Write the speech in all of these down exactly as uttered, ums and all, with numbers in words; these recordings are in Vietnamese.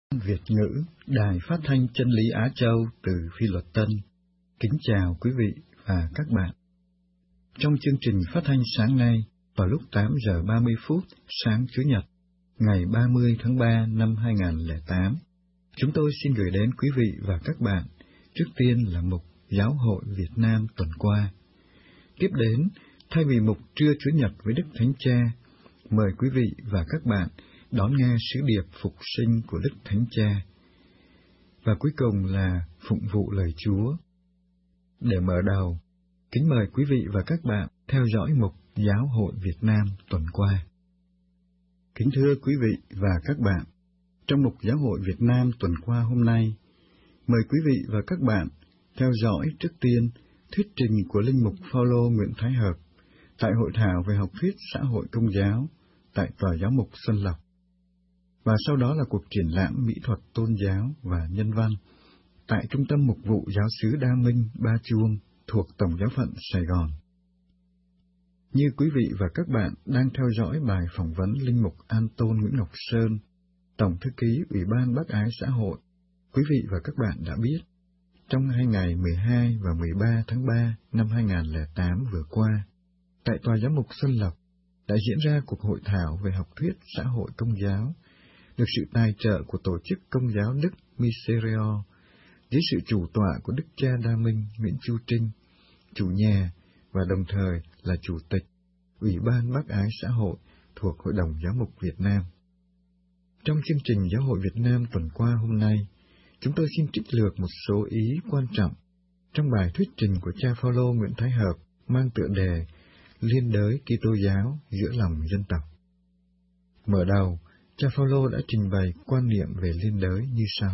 Việt ngữ, Đài Phát thanh Chân lý Á Châu từ Phi Luật Tân. Kính chào quý vị và các bạn. Trong chương trình phát thanh sáng nay, vào lúc tám giờ ba mươi phút sáng Chủ nhật, ngày ba mươi tháng ba năm hai nghìn không trăm lẻ tám, chúng tôi xin gửi đến quý vị và các bạn trước tiên là mục Giáo hội Việt Nam tuần qua. Tiếp đến, thay vì mục Trưa Chủ nhật với Đức Thánh Cha, mời quý vị và các bạn đón nghe sứ điệp phục sinh của Đức Thánh Cha. Và cuối cùng là phụng vụ lời Chúa. Để mở đầu, kính mời quý vị và các bạn theo dõi mục Giáo hội Việt Nam tuần qua. Kính thưa quý vị và các bạn, trong mục Giáo hội Việt Nam tuần qua hôm nay, mời quý vị và các bạn theo dõi trước tiên thuyết trình của Linh mục Phaolô Nguyễn Thái Hợp tại hội thảo về học thuyết xã hội Công giáo tại Tòa Giám mục Xuân Lộc. Và sau đó là cuộc triển lãm mỹ thuật tôn giáo và nhân văn tại Trung tâm Mục vụ Giáo xứ Đa Minh Ba Chuông thuộc Tổng giáo phận Sài Gòn. Như quý vị và các bạn đang theo dõi bài phỏng vấn Linh mục An Tôn Nguyễn Ngọc Sơn, Tổng thư ký Ủy ban Bác ái xã hội, quý vị và các bạn đã biết, trong hai ngày mười hai và mười ba tháng ba năm hai nghìn không trăm lẻ tám vừa qua, tại Tòa Giám mục Xuân Lộc đã diễn ra cuộc hội thảo về học thuyết xã hội Công giáo, được sự tài trợ của Tổ chức Công giáo Đức Miserio, dưới sự chủ tọa của Đức Cha Đa Minh Nguyễn Chu Trinh, chủ nhà và đồng thời là Chủ tịch Ủy ban Bác ái xã hội thuộc Hội đồng Giáo mục Việt Nam. Trong chương trình Giáo hội Việt Nam tuần qua hôm nay, chúng tôi xin trích lược một số ý quan trọng trong bài thuyết trình của cha Phaolô Nguyễn Thái Hợp mang tựa đề Liên đới Kitô giáo giữa lòng dân tộc. Mở đầu, cha Phaolô đã trình bày quan niệm về liên đới như sau.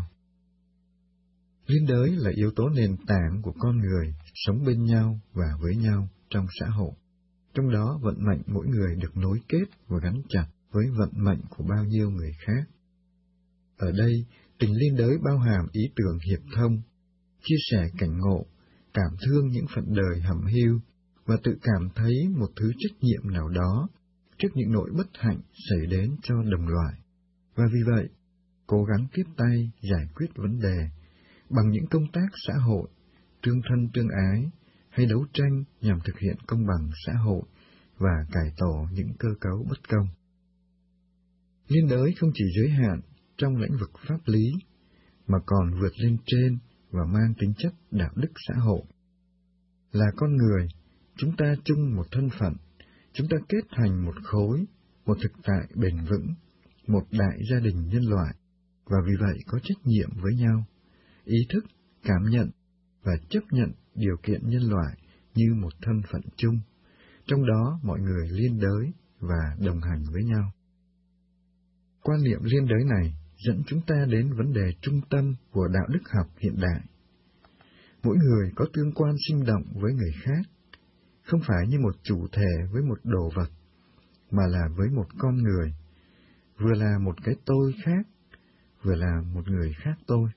Liên đới là yếu tố nền tảng của con người sống bên nhau và với nhau trong xã hội. Trong đó vận mệnh mỗi người được nối kết và gắn chặt với vận mệnh của bao nhiêu người khác. Ở đây, tình liên đới bao hàm ý tưởng hiệp thông, chia sẻ cảnh ngộ, cảm thương những phận đời hầm hiu và tự cảm thấy một thứ trách nhiệm nào đó trước những nỗi bất hạnh xảy đến cho đồng loại. Và vì vậy, cố gắng tiếp tay giải quyết vấn đề bằng những công tác xã hội, tương thân tương ái, hay đấu tranh nhằm thực hiện công bằng xã hội và cải tổ những cơ cấu bất công. Liên đới không chỉ giới hạn trong lĩnh vực pháp lý, mà còn vượt lên trên và mang tính chất đạo đức xã hội. Là con người, chúng ta chung một thân phận, chúng ta kết thành một khối, một thực tại bền vững, một đại gia đình nhân loại, và vì vậy có trách nhiệm với nhau, ý thức, cảm nhận và chấp nhận điều kiện nhân loại như một thân phận chung, trong đó mọi người liên đới và đồng hành với nhau. Quan niệm liên đới này dẫn chúng ta đến vấn đề trung tâm của đạo đức học hiện đại. Mỗi người có tương quan sinh động với người khác, không phải như một chủ thể với một đồ vật, mà là với một con người, vừa là một cái tôi khác, vừa là một người khác tôi.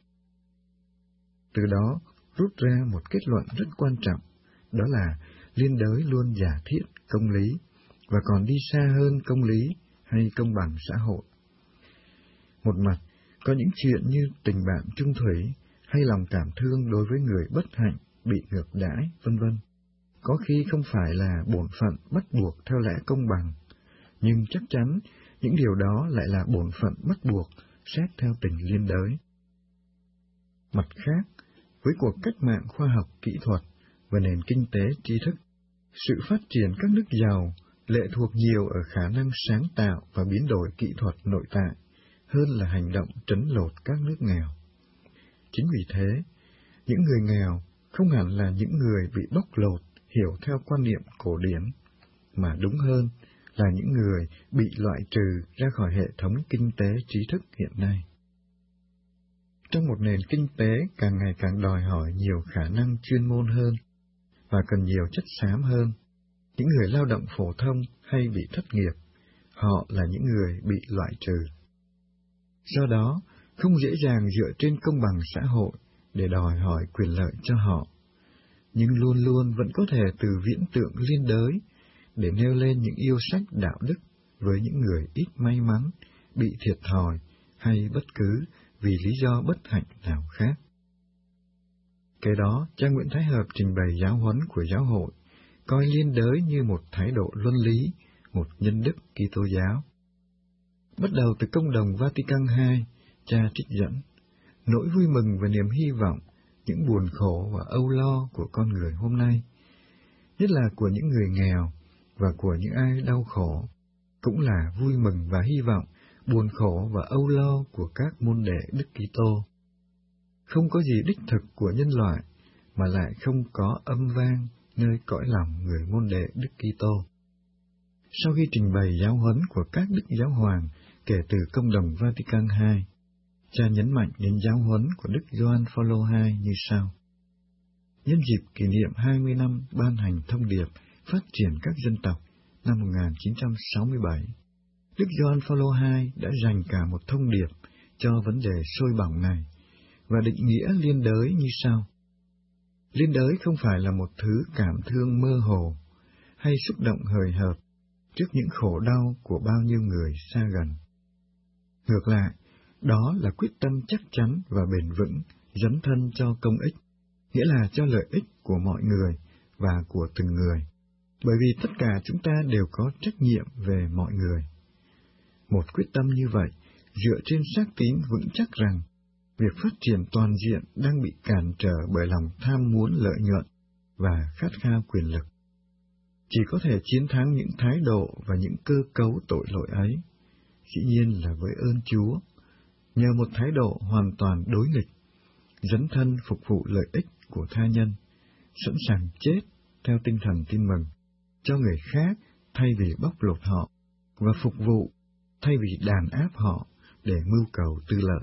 Từ đó rút ra một kết luận rất quan trọng, đó là liên đới luôn giả thiết công lý, và còn đi xa hơn công lý hay công bằng xã hội. Một mặt, có những chuyện như tình bạn trung thủy hay lòng cảm thương đối với người bất hạnh bị ngược đãi, vân vân. Có khi không phải là bổn phận bắt buộc theo lẽ công bằng, nhưng chắc chắn những điều đó lại là bổn phận bắt buộc xét theo tình liên đới. Mặt khác, với cuộc cách mạng khoa học kỹ thuật và nền kinh tế tri thức, sự phát triển các nước giàu lệ thuộc nhiều ở khả năng sáng tạo và biến đổi kỹ thuật nội tại hơn là hành động trấn lột các nước nghèo. Chính vì thế, những người nghèo không hẳn là những người bị bóc lột hiểu theo quan niệm cổ điển, mà đúng hơn là những người bị loại trừ ra khỏi hệ thống kinh tế trí thức hiện nay. Trong một nền kinh tế càng ngày càng đòi hỏi nhiều khả năng chuyên môn hơn và cần nhiều chất xám hơn, những người lao động phổ thông hay bị thất nghiệp, họ là những người bị loại trừ. Do đó, không dễ dàng dựa trên công bằng xã hội để đòi hỏi quyền lợi cho họ, nhưng luôn luôn vẫn có thể từ viễn tượng liên đới để nêu lên những yêu sách đạo đức với những người ít may mắn, bị thiệt thòi hay bất cứ vì lý do bất hạnh nào khác. Kế đó, cha Nguyễn Thái Hợp trình bày giáo huấn của giáo hội, coi liên đới như một thái độ luân lý, một nhân đức Kitô giáo. Bắt đầu từ công đồng Vatican hai, cha trích dẫn, nỗi vui mừng và niềm hy vọng, những buồn khổ và âu lo của con người hôm nay, nhất là của những người nghèo và của những ai đau khổ, cũng là vui mừng và hy vọng, buồn khổ và âu lo của các môn đệ Đức Kitô. Không có gì đích thực của nhân loại mà lại không có âm vang nơi cõi lòng người môn đệ Đức Kitô. Sau khi trình bày giáo huấn của các đức giáo hoàng kể từ công đồng Vatican hai, cha nhấn mạnh đến giáo huấn của Đức Gioan Phaolô hai như sau. Nhân dịp kỷ niệm hai mươi năm ban hành thông điệp phát triển các dân tộc năm một nghìn chín trăm sáu mươi bảy, Đức Gioan Phaolô hai đã dành cả một thông điệp cho vấn đề sôi bỏng này và định nghĩa liên đới như sau. Liên đới không phải là một thứ cảm thương mơ hồ hay xúc động hời hợt trước những khổ đau của bao nhiêu người xa gần. Ngược lại, đó là quyết tâm chắc chắn và bền vững dấn thân cho công ích, nghĩa là cho lợi ích của mọi người và của từng người, bởi vì tất cả chúng ta đều có trách nhiệm về mọi người. Một quyết tâm như vậy dựa trên xác tín vững chắc rằng việc phát triển toàn diện đang bị cản trở bởi lòng tham muốn lợi nhuận và khát khao quyền lực. Chỉ có thể chiến thắng những thái độ và những cơ cấu tội lỗi ấy, dĩ nhiên là với ơn Chúa, nhờ một thái độ hoàn toàn đối nghịch, dấn thân phục vụ lợi ích của tha nhân, sẵn sàng chết theo tinh thần tin mừng, cho người khác thay vì bóc lột họ, và phục vụ thay vì đàn áp họ để mưu cầu tư lợi.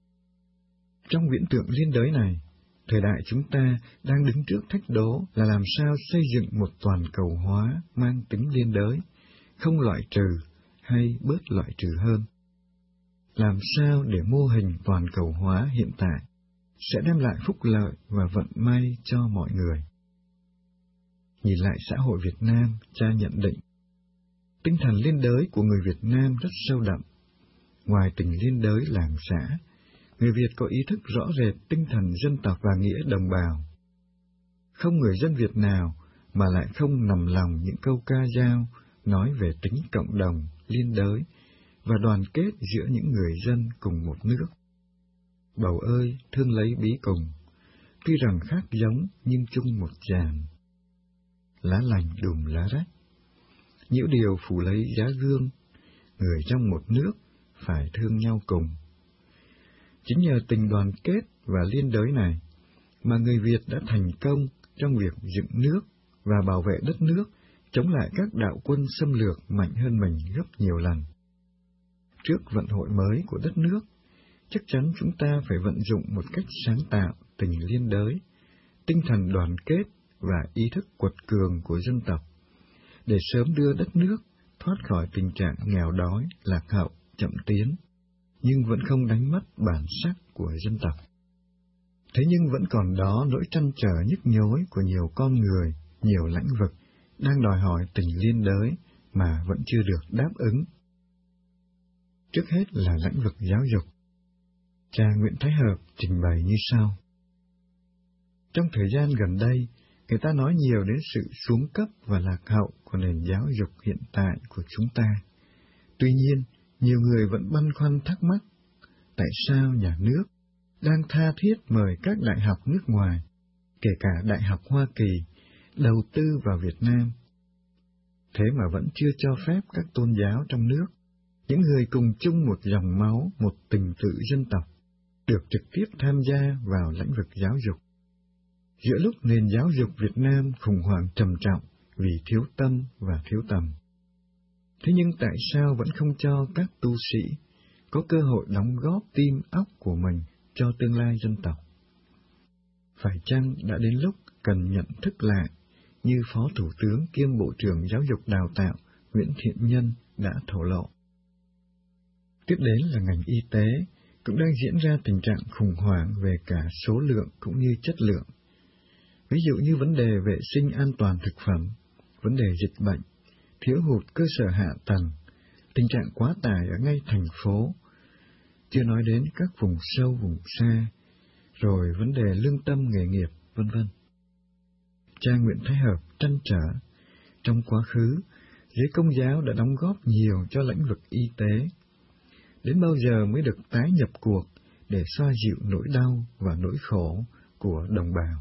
Trong viễn tượng liên đới này, thời đại chúng ta đang đứng trước thách đố là làm sao xây dựng một toàn cầu hóa mang tính liên đới, không loại trừ hay bớt loại trừ hơn. Làm sao để mô hình toàn cầu hóa hiện tại sẽ đem lại phúc lợi và vận may cho mọi người. Nhìn lại xã hội Việt Nam, cha nhận định, tinh thần liên đới của người Việt Nam rất sâu đậm. Ngoài tình liên đới làng xã, người Việt có ý thức rõ rệt tinh thần dân tộc và nghĩa đồng bào. Không người dân Việt nào mà lại không nằm lòng những câu ca dao nói về tính cộng đồng, liên đới và đoàn kết giữa những người dân cùng một nước. Bầu ơi, thương lấy bí cùng, tuy rằng khác giống nhưng chung một tràn. Lá lành đùm lá rách, nhiễu điều phủ lấy giá gương, người trong một nước phải thương nhau cùng. Chính nhờ tình đoàn kết và liên đới này mà người Việt đã thành công trong việc dựng nước và bảo vệ đất nước, chống lại các đạo quân xâm lược mạnh hơn mình gấp nhiều lần. Trước vận hội mới của đất nước, chắc chắn chúng ta phải vận dụng một cách sáng tạo tình liên đới, tinh thần đoàn kết và ý thức quật cường của dân tộc, để sớm đưa đất nước thoát khỏi tình trạng nghèo đói, lạc hậu, chậm tiến, nhưng vẫn không đánh mất bản sắc của dân tộc. Thế nhưng vẫn còn đó nỗi trăn trở nhức nhối của nhiều con người, nhiều lãnh vực, đang đòi hỏi tình liên đới mà vẫn chưa được đáp ứng. Trước hết là lãnh vực giáo dục. Cha Nguyễn Thái Hợp trình bày như sau. Trong thời gian gần đây, người ta nói nhiều đến sự xuống cấp và lạc hậu của nền giáo dục hiện tại của chúng ta. Tuy nhiên, nhiều người vẫn băn khoăn thắc mắc, tại sao nhà nước đang tha thiết mời các đại học nước ngoài, kể cả Đại học Hoa Kỳ, đầu tư vào Việt Nam. Thế mà vẫn chưa cho phép các tôn giáo trong nước, những người cùng chung một dòng máu, một tình tự dân tộc, được trực tiếp tham gia vào lĩnh vực giáo dục. Giữa lúc nền giáo dục Việt Nam khủng hoảng trầm trọng vì thiếu tâm và thiếu tầm. Thế nhưng tại sao vẫn không cho các tu sĩ có cơ hội đóng góp tim óc của mình cho tương lai dân tộc? Phải chăng đã đến lúc cần nhận thức lại, như Phó Thủ tướng kiêm Bộ trưởng Giáo dục Đào tạo Nguyễn Thiện Nhân đã thổ lộ? Tiếp đến là ngành y tế, cũng đang diễn ra tình trạng khủng hoảng về cả số lượng cũng như chất lượng. Ví dụ như vấn đề vệ sinh an toàn thực phẩm, vấn đề dịch bệnh, thiếu hụt cơ sở hạ tầng, tình trạng quá tải ở ngay thành phố, chưa nói đến các vùng sâu, vùng xa, rồi vấn đề lương tâm nghề nghiệp, vân vân. Cha Nguyễn Thái Hợp trăn trở, trong quá khứ, giới Công giáo đã đóng góp nhiều cho lĩnh vực y tế. Đến bao giờ mới được tái nhập cuộc để xoa dịu nỗi đau và nỗi khổ của đồng bào?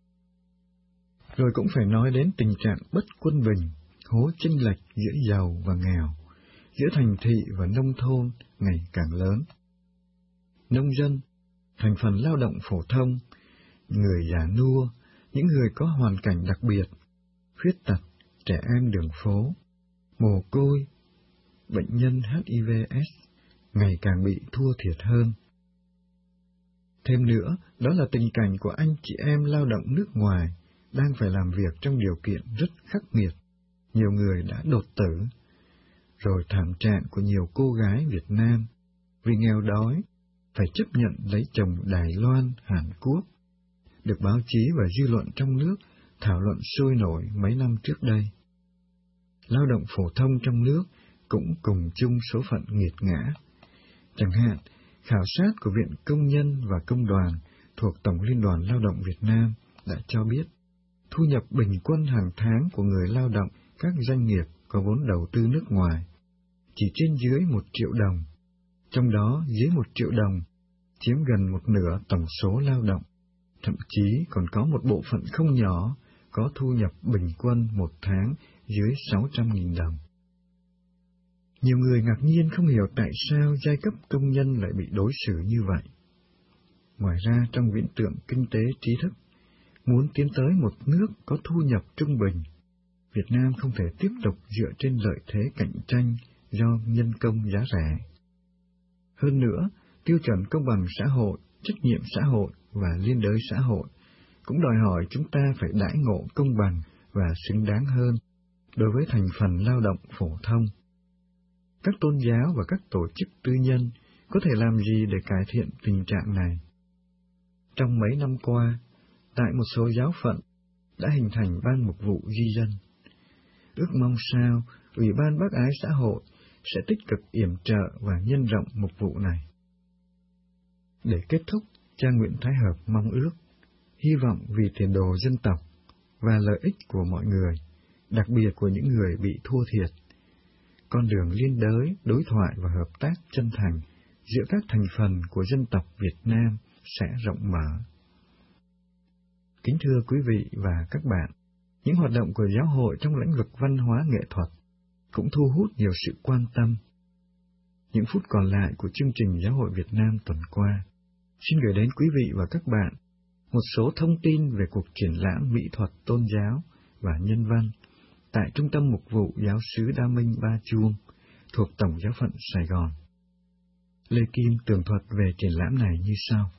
Rồi cũng phải nói đến tình trạng bất quân bình, hố chênh lệch giữa giàu và nghèo, giữa thành thị và nông thôn ngày càng lớn. Nông dân, thành phần lao động phổ thông, người già nua, những người có hoàn cảnh đặc biệt, khuyết tật, trẻ em đường phố, mồ côi, bệnh nhân H I V S ngày càng bị thua thiệt hơn. Thêm nữa, đó là tình cảnh của anh chị em lao động nước ngoài đang phải làm việc trong điều kiện rất khắc nghiệt. Nhiều người đã đột tử, rồi thảm trạng của nhiều cô gái Việt Nam vì nghèo đói phải chấp nhận lấy chồng Đài Loan, Hàn Quốc, được báo chí và dư luận trong nước thảo luận sôi nổi mấy năm trước đây. Lao động phổ thông trong nước cũng cùng chung số phận nghiệt ngã. Chẳng hạn, khảo sát của Viện Công nhân và Công đoàn thuộc Tổng Liên đoàn Lao động Việt Nam đã cho biết, thu nhập bình quân hàng tháng của người lao động các doanh nghiệp có vốn đầu tư nước ngoài chỉ trên dưới một triệu đồng, trong đó dưới một triệu đồng chiếm gần một nửa tổng số lao động, thậm chí còn có một bộ phận không nhỏ có thu nhập bình quân một tháng dưới sáu trăm nghìn đồng. Nhiều người ngạc nhiên không hiểu tại sao giai cấp công nhân lại bị đối xử như vậy. Ngoài ra, trong viễn tượng kinh tế trí thức, muốn tiến tới một nước có thu nhập trung bình, Việt Nam không thể tiếp tục dựa trên lợi thế cạnh tranh do nhân công giá rẻ. Hơn nữa, tiêu chuẩn công bằng xã hội, trách nhiệm xã hội và liên đới xã hội cũng đòi hỏi chúng ta phải đãi ngộ công bằng và xứng đáng hơn đối với thành phần lao động phổ thông. Các tôn giáo và các tổ chức tư nhân có thể làm gì để cải thiện tình trạng này? Trong mấy năm qua, tại một số giáo phận đã hình thành ban mục vụ di dân. Ước mong sao Ủy ban Bác ái xã hội sẽ tích cực yểm trợ và nhân rộng mục vụ này. Để kết thúc, cha Nguyễn Thái Hợp mong ước, hy vọng vì tiền đồ dân tộc và lợi ích của mọi người, đặc biệt của những người bị thua thiệt, con đường liên đới, đối thoại và hợp tác chân thành giữa các thành phần của dân tộc Việt Nam sẽ rộng mở. Kính thưa quý vị và các bạn, những hoạt động của giáo hội trong lĩnh vực văn hóa nghệ thuật cũng thu hút nhiều sự quan tâm. Những phút còn lại của chương trình Giáo hội Việt Nam tuần qua, xin gửi đến quý vị và các bạn một số thông tin về cuộc triển lãm mỹ thuật tôn giáo và nhân văn tại Trung tâm Mục vụ Giáo xứ Đa Minh Ba Chuông thuộc Tổng giáo phận Sài Gòn. Lê Kim tường thuật về triển lãm này như sau.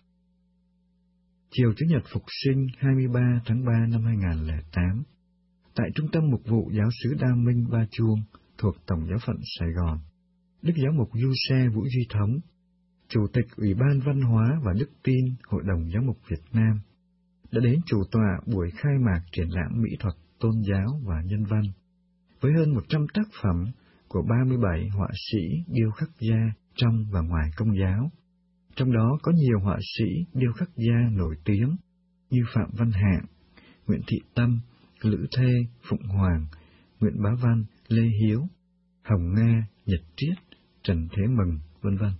Chiều Chủ nhật Phục sinh hai mươi ba tháng ba năm hai nghìn không trăm lẻ tám, tại Trung tâm Mục vụ Giáo xứ Đa Minh Ba Chuông thuộc Tổng giáo phận Sài Gòn, Đức Giáo mục Du Xe Vũ Duy Thống, Chủ tịch Ủy ban Văn hóa và Đức tin Hội đồng Giáo mục Việt Nam, đã đến chủ tọa buổi khai mạc triển lãm mỹ thuật tôn giáo và nhân văn, với hơn một trăm tác phẩm của ba mươi bảy họa sĩ điêu khắc gia trong và ngoài Công giáo. Trong đó có nhiều họa sĩ điêu khắc gia nổi tiếng như Phạm Văn Hạng, Nguyễn Thị Tâm, Lữ Thê, Phụng Hoàng, Nguyễn Bá Văn, Lê Hiếu, Hồng Nga, Nhật Triết, Trần Thế Mừng, vân vân.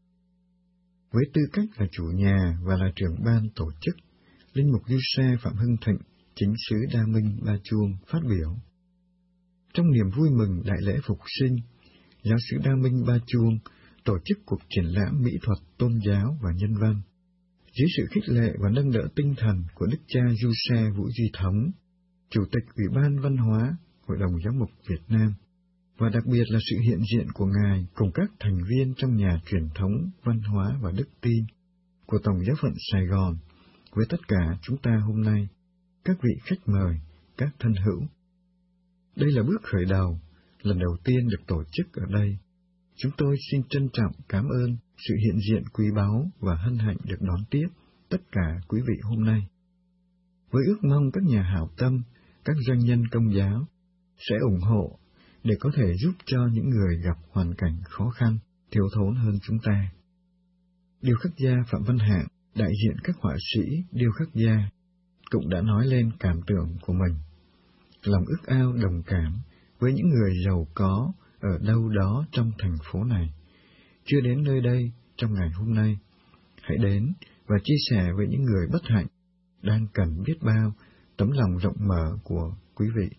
Với tư cách là chủ nhà và là trưởng ban tổ chức, Linh mục Du Xe Phạm Hưng Thịnh, Chính xứ Đa Minh Ba Chuông phát biểu. Trong niềm vui mừng đại lễ Phục sinh, Giáo xứ Đa Minh Ba Chuông tổ chức cuộc triển lãm mỹ thuật tôn giáo và nhân văn, dưới sự khích lệ và nâng đỡ tinh thần của Đức cha Du Xe Vũ Duy Thống, Chủ tịch Ủy ban Văn hóa Hội đồng Giáo mục Việt Nam, và đặc biệt là sự hiện diện của Ngài cùng các thành viên trong nhà truyền thống văn hóa và đức tin của Tổng giáo phận Sài Gòn, với tất cả chúng ta hôm nay, các vị khách mời, các thân hữu. Đây là bước khởi đầu, lần đầu tiên được tổ chức ở đây. Chúng tôi xin trân trọng cảm ơn sự hiện diện quý báu và hân hạnh được đón tiếp tất cả quý vị hôm nay. Với ước mong các nhà hảo tâm, các doanh nhân Công giáo sẽ ủng hộ để có thể giúp cho những người gặp hoàn cảnh khó khăn, thiếu thốn hơn chúng ta. điêu khắc gia Phạm Văn Hạng, đại diện các họa sĩ điêu khắc gia, cũng đã nói lên cảm tưởng của mình. Lòng ước ao đồng cảm với những người giàu có ở đâu đó trong thành phố này, chưa đến nơi đây trong ngày hôm nay. Hãy đến và chia sẻ với những người bất hạnh, đang cần biết bao tấm lòng rộng mở của quý vị.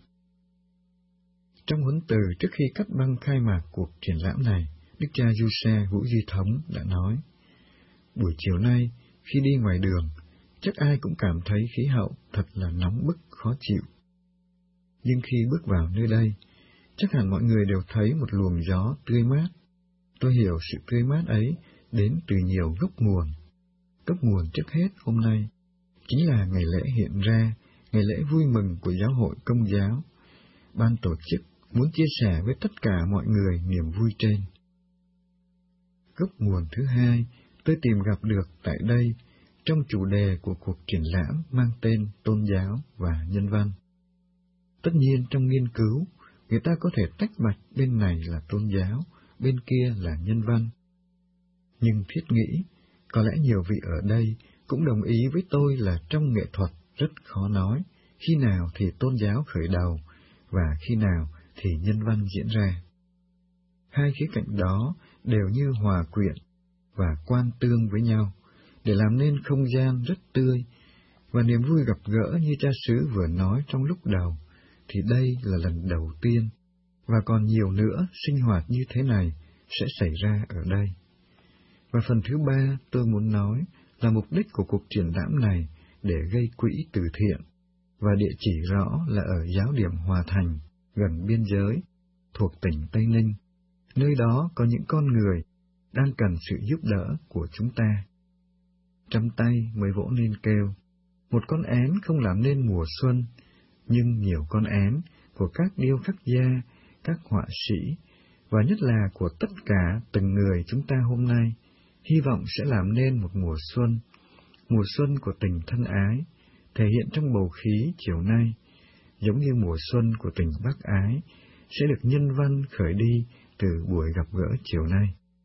Trong huấn từ trước khi cắt băng khai mạc cuộc triển lãm này, Đức cha Giuse Vũ Duy Thống đã nói, buổi chiều nay, khi đi ngoài đường, chắc ai cũng cảm thấy khí hậu thật là nóng bức khó chịu. Nhưng khi bước vào nơi đây, chắc hẳn mọi người đều thấy một luồng gió tươi mát. Tôi hiểu sự tươi mát ấy đến từ nhiều gốc nguồn. Gốc nguồn trước hết hôm nay chính là ngày lễ hiện ra, ngày lễ vui mừng của Giáo hội Công giáo. Ban tổ chức muốn chia sẻ với tất cả mọi người niềm vui trên. Gốc nguồn thứ hai tôi tìm gặp được tại đây trong chủ đề của cuộc triển lãm mang tên Tôn giáo và Nhân văn. Tất nhiên trong nghiên cứu, người ta có thể tách bạch bên này là tôn giáo, bên kia là nhân văn. Nhưng thiết nghĩ, có lẽ nhiều vị ở đây cũng đồng ý với tôi là trong nghệ thuật rất khó nói khi nào thì tôn giáo khởi đầu và khi nào thì nhân văn diễn ra. Hai khía cạnh đó đều như hòa quyện và quan tương với nhau để làm nên không gian rất tươi, và niềm vui gặp gỡ như cha xứ vừa nói trong lúc đầu, thì đây là lần đầu tiên, và còn nhiều nữa sinh hoạt như thế này sẽ xảy ra ở đây. Và phần thứ ba tôi muốn nói là mục đích của cuộc triển lãm này để gây quỹ từ thiện, và địa chỉ rõ là ở giáo điểm Hòa Thành, gần biên giới, thuộc tỉnh Tây Ninh, nơi đó có những con người đang cần sự giúp đỡ của chúng ta. Trăm tay mới vỗ nên kêu, một con én không làm nên mùa xuân, nhưng nhiều con én của các điêu khắc gia, các họa sĩ, và nhất là của tất cả từng người chúng ta hôm nay, hy vọng sẽ làm nên một mùa xuân, mùa xuân của tình thân ái, thể hiện trong bầu khí chiều nay, giống như mùa xuân của tình bác ái, sẽ được nhân văn khởi đi từ buổi gặp gỡ chiều nay.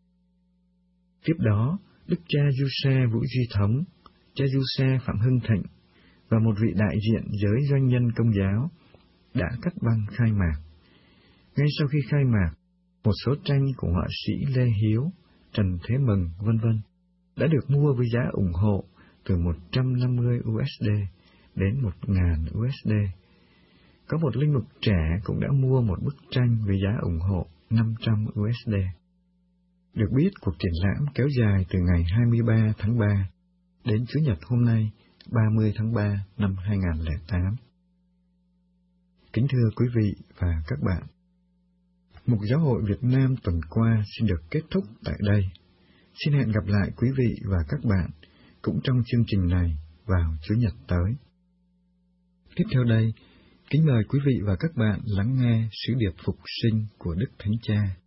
Tiếp đó, Đức cha Giuse Vũ Duy Thống, cha Giuse Phạm Hưng Thịnh và một vị đại diện giới doanh nhân Công giáo đã cắt băng khai mạc. Ngay sau khi khai mạc, một số tranh của họa sĩ Lê Hiếu, Trần Thế Mừng, vân vân đã được mua với giá ủng hộ từ một trăm năm mươi u ét đê đến một nghìn u ét đê. Có một linh mục trẻ cũng đã mua một bức tranh với giá ủng hộ năm trăm u ét đê. Được biết, cuộc triển lãm kéo dài từ ngày hai mươi ba tháng ba đến Chủ nhật hôm nay, ba mươi tháng ba năm hai nghìn không trăm lẻ tám. Kính thưa quý vị và các bạn, Mục Giáo hội Việt Nam tuần qua xin được kết thúc tại đây. Xin hẹn gặp lại quý vị và các bạn cũng trong chương trình này vào Chủ nhật tới. Tiếp theo đây, kính mời quý vị và các bạn lắng nghe sứ điệp phục sinh của Đức Thánh Cha.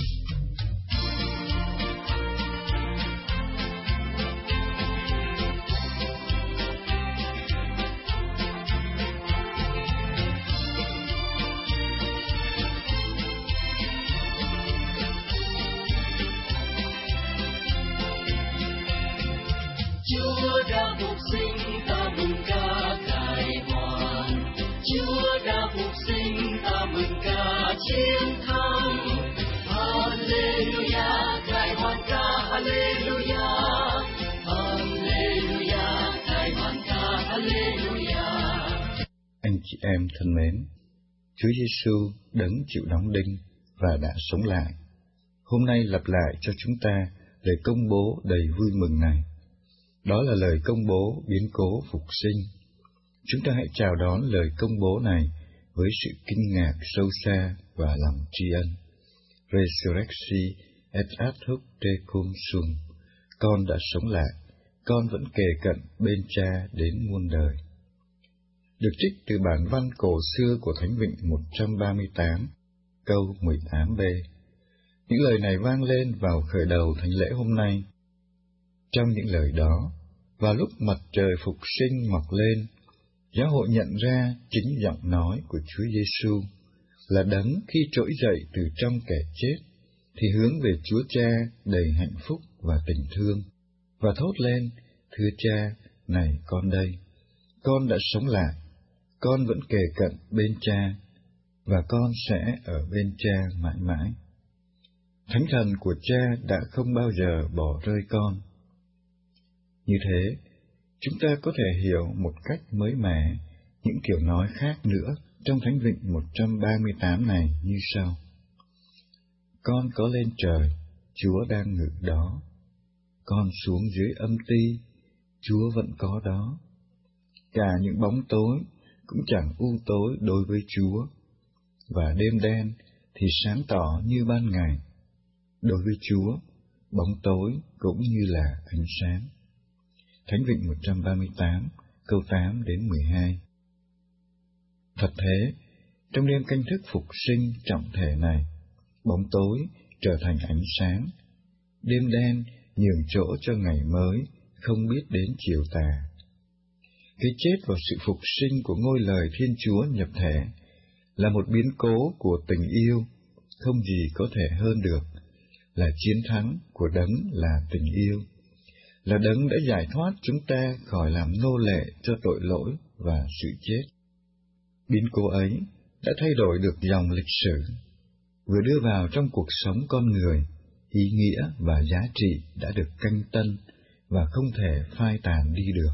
Chúa đã phục sinh, ta mừng ca cải hoàn. Chúa đã phục sinh, ta mừng ca chiến thắng. Hallelujah, cải hoàn ca, Hallelujah, Hallelujah, cải hoàn ca, Hallelujah. Anh chị em thân mến, Chúa Giêsu đấng chịu đóng đinh và đã sống lại, hôm nay lặp lại cho chúng ta lời công bố đầy vui mừng này. Đó là lời công bố biến cố phục sinh. Chúng ta hãy chào đón lời công bố này với sự kinh ngạc sâu xa và lòng tri ân. Resurrexi et ad hoc tecum sum. Con đã sống lại, con vẫn kề cận bên Cha đến muôn đời. Được trích từ bản văn cổ xưa của Thánh Vịnh một trăm ba mươi tám, câu mười tám b. Những lời này vang lên vào khởi đầu thánh lễ hôm nay. Trong những lời đó, vào lúc mặt trời phục sinh mọc lên, giáo hội nhận ra chính giọng nói của Chúa Giêsu là đấng khi trỗi dậy từ trong kẻ chết thì hướng về Chúa Cha đầy hạnh phúc và tình thương, và thốt lên, thưa Cha, này con đây, con đã sống lại, con vẫn kề cận bên Cha, và con sẽ ở bên Cha mãi mãi. Thánh thần của Cha đã không bao giờ bỏ rơi con. Như thế, chúng ta có thể hiểu một cách mới mẻ những kiểu nói khác nữa trong Thánh Vịnh một trăm ba mươi tám này như sau. Con có lên trời, Chúa đang ngự đó. Con xuống dưới âm ti, Chúa vẫn có đó. Cả những bóng tối cũng chẳng u tối đối với Chúa, và đêm đen thì sáng tỏ như ban ngày. Đối với Chúa, bóng tối cũng như là ánh sáng. Thánh Vịnh một trăm ba mươi tám, câu tám đến mười hai. Thật thế, trong đêm canh thức phục sinh trọng thể này, bóng tối trở thành ánh sáng, đêm đen nhường chỗ cho ngày mới, không biết đến chiều tà. Cái chết và sự phục sinh của ngôi lời Thiên Chúa nhập thể là một biến cố của tình yêu, không gì có thể hơn được, là chiến thắng của Đấng là tình yêu, là Đấng đã giải thoát chúng ta khỏi làm nô lệ cho tội lỗi và sự chết. Biến cố ấy đã thay đổi được dòng lịch sử, vừa đưa vào trong cuộc sống con người, ý nghĩa và giá trị đã được canh tân và không thể phai tàn đi được.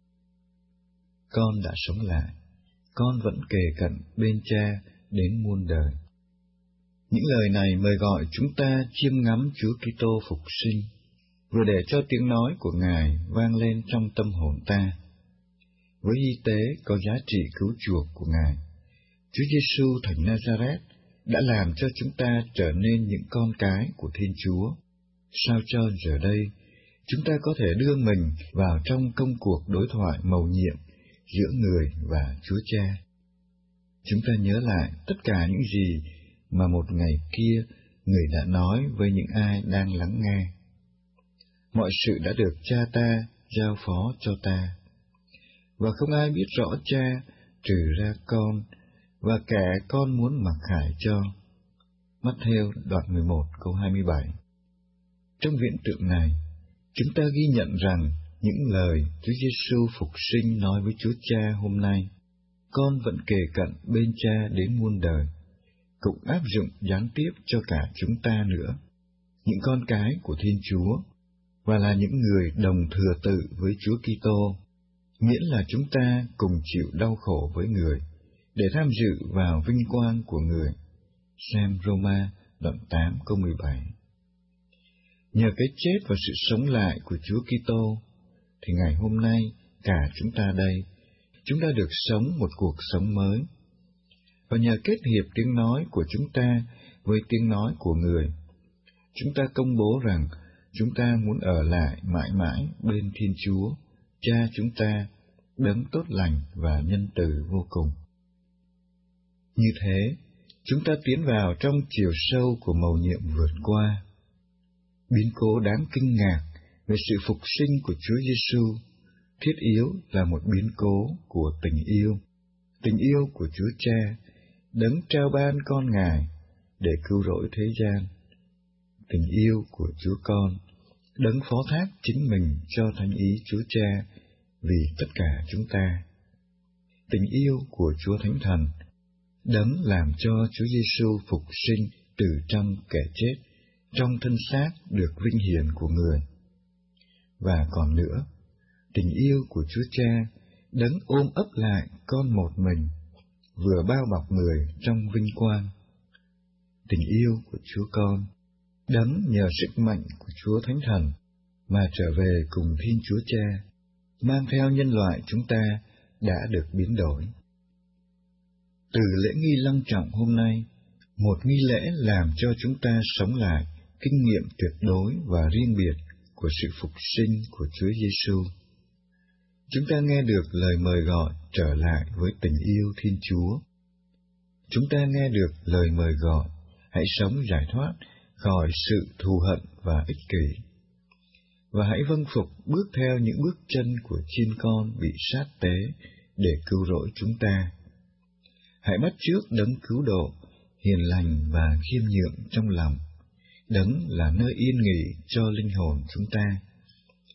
Con đã sống lại, con vẫn kề cận bên Cha đến muôn đời. Những lời này mời gọi chúng ta chiêm ngắm Chúa Kitô phục sinh, vừa để cho tiếng nói của Ngài vang lên trong tâm hồn ta. Với y tế có giá trị cứu chuộc của Ngài, Chúa Giêsu thành Nazareth đã làm cho chúng ta trở nên những con cái của Thiên Chúa, sao cho giờ đây chúng ta có thể đưa mình vào trong công cuộc đối thoại mầu nhiệm giữa người và Chúa Cha. Chúng ta nhớ lại tất cả những gì mà một ngày kia người đã nói với những ai đang lắng nghe. Mọi sự đã được Cha ta giao phó cho ta, và không ai biết rõ Cha trừ ra con, và kẻ con muốn mặc khải cho. Matthew đoạn mười một câu hai mươi bảy. Trong viễn tượng này, chúng ta ghi nhận rằng những lời Chúa Giêsu phục sinh nói với Chúa Cha hôm nay, con vẫn kề cận bên Cha đến muôn đời, cũng áp dụng gián tiếp cho cả chúng ta nữa, những con cái của Thiên Chúa, và là những người đồng thừa tự với Chúa Kitô, miễn là chúng ta cùng chịu đau khổ với người, để tham dự vào vinh quang của người. Xem Roma đoạn tám câu mười bảy. Nhờ cái chết và sự sống lại của Chúa Kitô, thì ngày hôm nay cả chúng ta đây, chúng ta được sống một cuộc sống mới. Và nhờ kết hiệp tiếng nói của chúng ta với tiếng nói của người, chúng ta công bố rằng chúng ta muốn ở lại mãi mãi bên Thiên Chúa, Cha chúng ta, Đấng tốt lành và nhân từ vô cùng. Như thế, chúng ta tiến vào trong chiều sâu của mầu nhiệm vượt qua. Biến cố đáng kinh ngạc về sự phục sinh của Chúa Giêsu thiết yếu là một biến cố của tình yêu, tình yêu của Chúa Cha, Đấng trao ban con Ngài để cứu rỗi thế gian, tình yêu của Chúa Con, Đấng phó thác chính mình cho thánh ý Chúa Cha vì tất cả chúng ta, tình yêu của Chúa Thánh Thần, Đấng làm cho Chúa Giêsu phục sinh từ trong kẻ chết, trong thân xác được vinh hiển của người. Và còn nữa, tình yêu của Chúa Cha, Đấng ôm ấp lại con một mình, vừa bao bọc người trong vinh quang. Tình yêu của Chúa Con, Đấng nhờ sức mạnh của Chúa Thánh Thần mà trở về cùng Thiên Chúa Cha, mang theo nhân loại chúng ta đã được biến đổi. Từ lễ nghi long trọng hôm nay, một nghi lễ làm cho chúng ta sống lại kinh nghiệm tuyệt đối và riêng biệt của sự phục sinh của Chúa Giêsu. Chúng ta nghe được lời mời gọi trở lại với tình yêu Thiên Chúa. Chúng ta nghe được lời mời gọi hãy sống giải thoát khỏi sự thù hận và ích kỷ, và hãy vâng phục bước theo những bước chân của chiên con bị sát tế để cứu rỗi chúng ta. Hãy bắt chước Đấng cứu độ, hiền lành và khiêm nhượng trong lòng, Đấng là nơi yên nghỉ cho linh hồn chúng ta.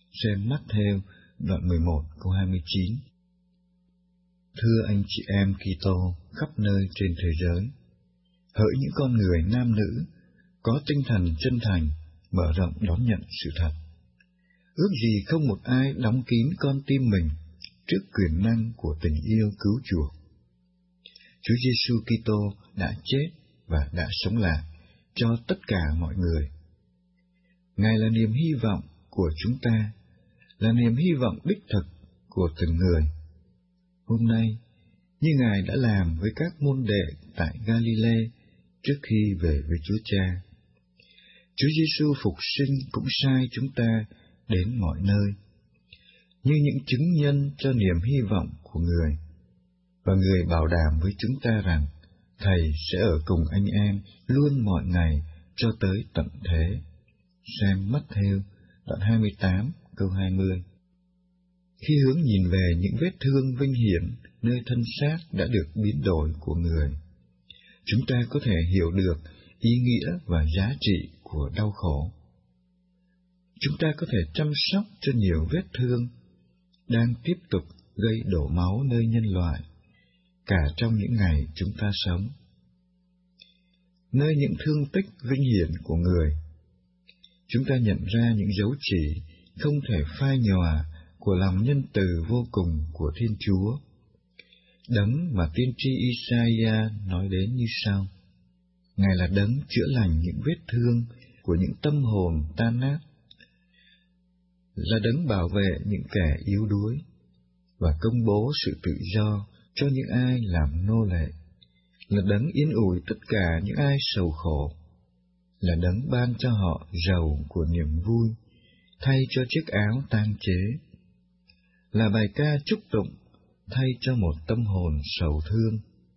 Xem Matthew đoạn mười một câu hai mươi chín. Thưa anh chị em Kitô khắp nơi trên thế giới, hỡi những con người nam nữ có tinh thần chân thành, mở rộng đón nhận sự thật. Ước gì không một ai đóng kín con tim mình trước quyền năng của tình yêu cứu chuộc. Chúa Giêsu Kitô đã chết và đã sống lại cho tất cả mọi người. Ngài là niềm hy vọng của chúng ta, là niềm hy vọng đích thực của từng người. Hôm nay, như Ngài đã làm với các môn đệ tại Galilee trước khi về với Chúa Cha, Chúa Giêsu phục sinh cũng sai chúng ta đến mọi nơi, như những chứng nhân cho niềm hy vọng của người, và người bảo đảm với chúng ta rằng Thầy sẽ ở cùng anh em luôn mọi ngày cho tới tận thế. Xem Matthew đoạn hai mươi tám câu hai mươi. Khi hướng nhìn về những vết thương vinh hiển nơi thân xác đã được biến đổi của người, chúng ta có thể hiểu được ý nghĩa và giá trị của đau khổ. Chúng ta có thể chăm sóc cho nhiều vết thương đang tiếp tục gây đổ máu nơi nhân loại, cả trong những ngày chúng ta sống. Nơi những thương tích vinh hiển của người, chúng ta nhận ra những dấu chỉ không thể phai nhòa của lòng nhân từ vô cùng của Thiên Chúa. Đấng mà tiên tri Isaiah nói đến như sau: Ngài là đấng chữa lành những vết thương của những tâm hồn tan nát, là đấng bảo vệ những kẻ yếu đuối, và công bố sự tự do cho những ai làm nô lệ, là đấng yên ủi tất cả những ai sầu khổ, là đấng ban cho họ dầu của niềm vui thay cho chiếc áo tang chế, là bài ca chúc tụng thay cho một tâm hồn sầu thương.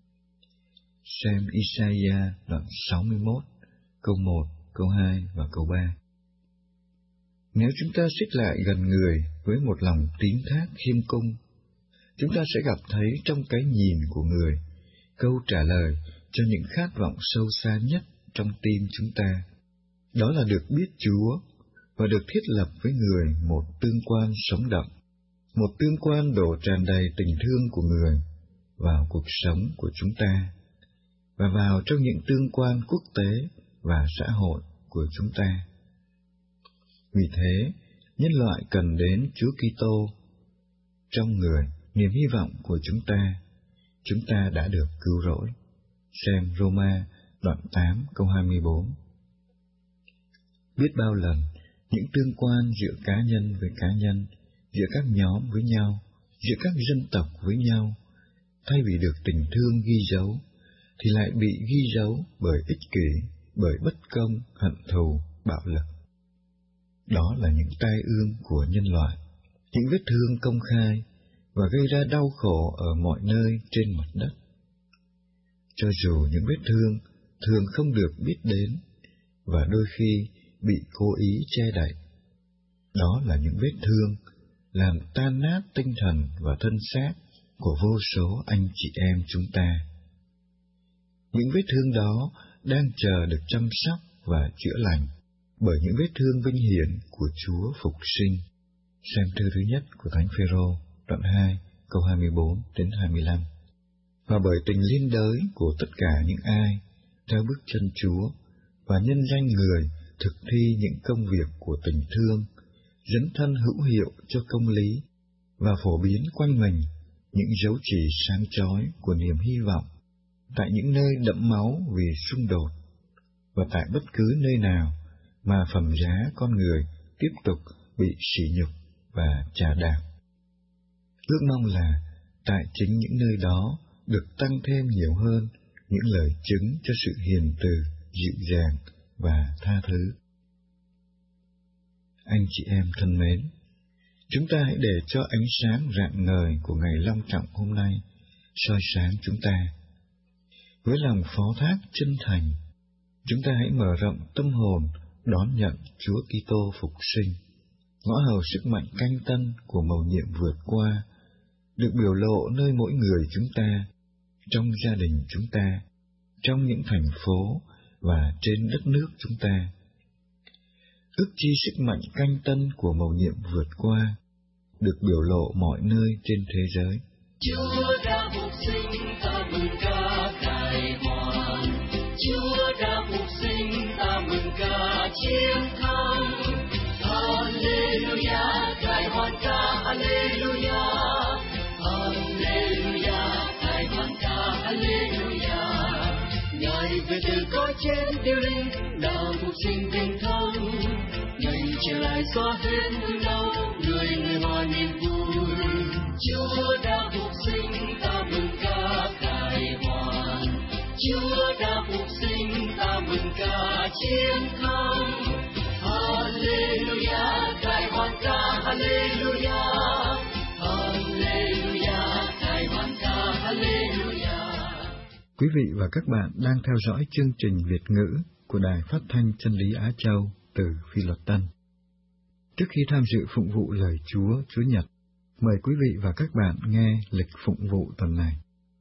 Xem Isaiah đoạn sáu mươi mốt, câu một, câu hai và câu ba. Nếu chúng ta xích lại gần người với một lòng tín thác khiêm cung, chúng ta sẽ gặp thấy trong cái nhìn của người câu trả lời cho những khát vọng sâu xa nhất trong tim chúng ta. Đó là được biết Chúa và được thiết lập với người một tương quan sống động, một tương quan đổ tràn đầy tình thương của người vào cuộc sống của chúng ta và vào trong những tương quan quốc tế và xã hội của chúng ta. Vì thế, nhân loại cần đến Chúa Kitô. Trong người, niềm hy vọng của chúng ta, chúng ta đã được cứu rỗi. Xem Roma đoạn tám câu hai mươi bốn. Biết bao lần, những tương quan giữa cá nhân với cá nhân, giữa các nhóm với nhau, giữa các dân tộc với nhau, thay vì được tình thương ghi dấu, thì lại bị ghi dấu bởi ích kỷ, bởi bất công, hận thù, bạo lực. Đó là những tai ương của nhân loại, những vết thương công khai và gây ra đau khổ ở mọi nơi trên mặt đất. Cho dù những vết thương thường không được biết đến và đôi khi bị cố ý che đậy, đó là những vết thương làm tan nát tinh thần và thân xác của vô số anh chị em chúng ta. Những vết thương đó đang chờ được chăm sóc và chữa lành bởi những vết thương vinh hiển của Chúa phục sinh. Xem thư thứ nhất của Thánh Phêrô, đoạn hai, câu hai mươi bốn đến hai mươi lăm. Và bởi tình liên đới của tất cả những ai theo bước chân Chúa và nhân danh người thực thi những công việc của tình thương, dấn thân hữu hiệu cho công lý và phổ biến quanh mình những dấu chỉ sáng chói của niềm hy vọng tại những nơi đẫm máu vì xung đột và tại bất cứ nơi nào mà phẩm giá con người tiếp tục bị sỉ nhục và chà đạp. Ước mong là tại chính những nơi đó được tăng thêm nhiều hơn những lời chứng cho sự hiền từ, dịu dàng và tha thứ. Anh chị em thân mến, chúng ta hãy để cho ánh sáng rạng ngời của ngày long trọng hôm nay soi sáng chúng ta. Với lòng phó thác chân thành, chúng ta hãy mở rộng tâm hồn đón nhận Chúa Kitô phục sinh, ngõ hầu sức mạnh canh tân của mầu nhiệm vượt qua, được biểu lộ nơi mỗi người chúng ta, trong gia đình chúng ta, trong những thành phố và trên đất nước chúng ta. ước chi sức mạnh canh tân của mầu nhiệm vượt qua, được biểu lộ mọi nơi trên thế giới. Chúa đã phục sinh, ta mừng ca khải hoàn. Chúa đã phục sinh, ta mừng ca chiến thắng. Hallelujah, khải hoàn ca, Hallelujah, Hallelujah, khải hoàn ca, Hallelujah. Ngài về từ cõi chết điêu linh, đã phục sinh vinh thắng. Ngài trở lại xóa hết nỗi đau, người người hòa niềm vui. Chúa đã phục sinh, ta mừng ca khải hoàn. Chúa đã phục sinh, ta mừng ca chiến thắng. Hallelujah, khải hoàn ca, Hallelujah, Hallelujah, khải hoàn ca, Hallelujah. Quý vị và các bạn đang theo dõi chương trình Việt ngữ của Đài Phát thanh Chân lý Á Châu từ Phi Luật Tân. Trước khi tham dự phụng vụ lời Chúa Chúa Nhật, mời quý vị và các bạn nghe lịch phụng vụ tuần này.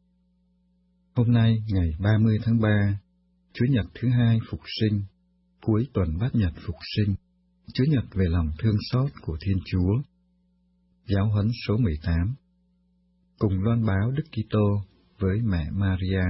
Hôm nay, ngày ba mươi tháng ba, Chúa Nhật thứ hai Phục sinh, cuối tuần Bát Nhật Phục sinh, Chúa Nhật về lòng thương xót của Thiên Chúa. Giáo huấn số mười tám. Cùng loan báo Đức Kitô với mẹ Maria.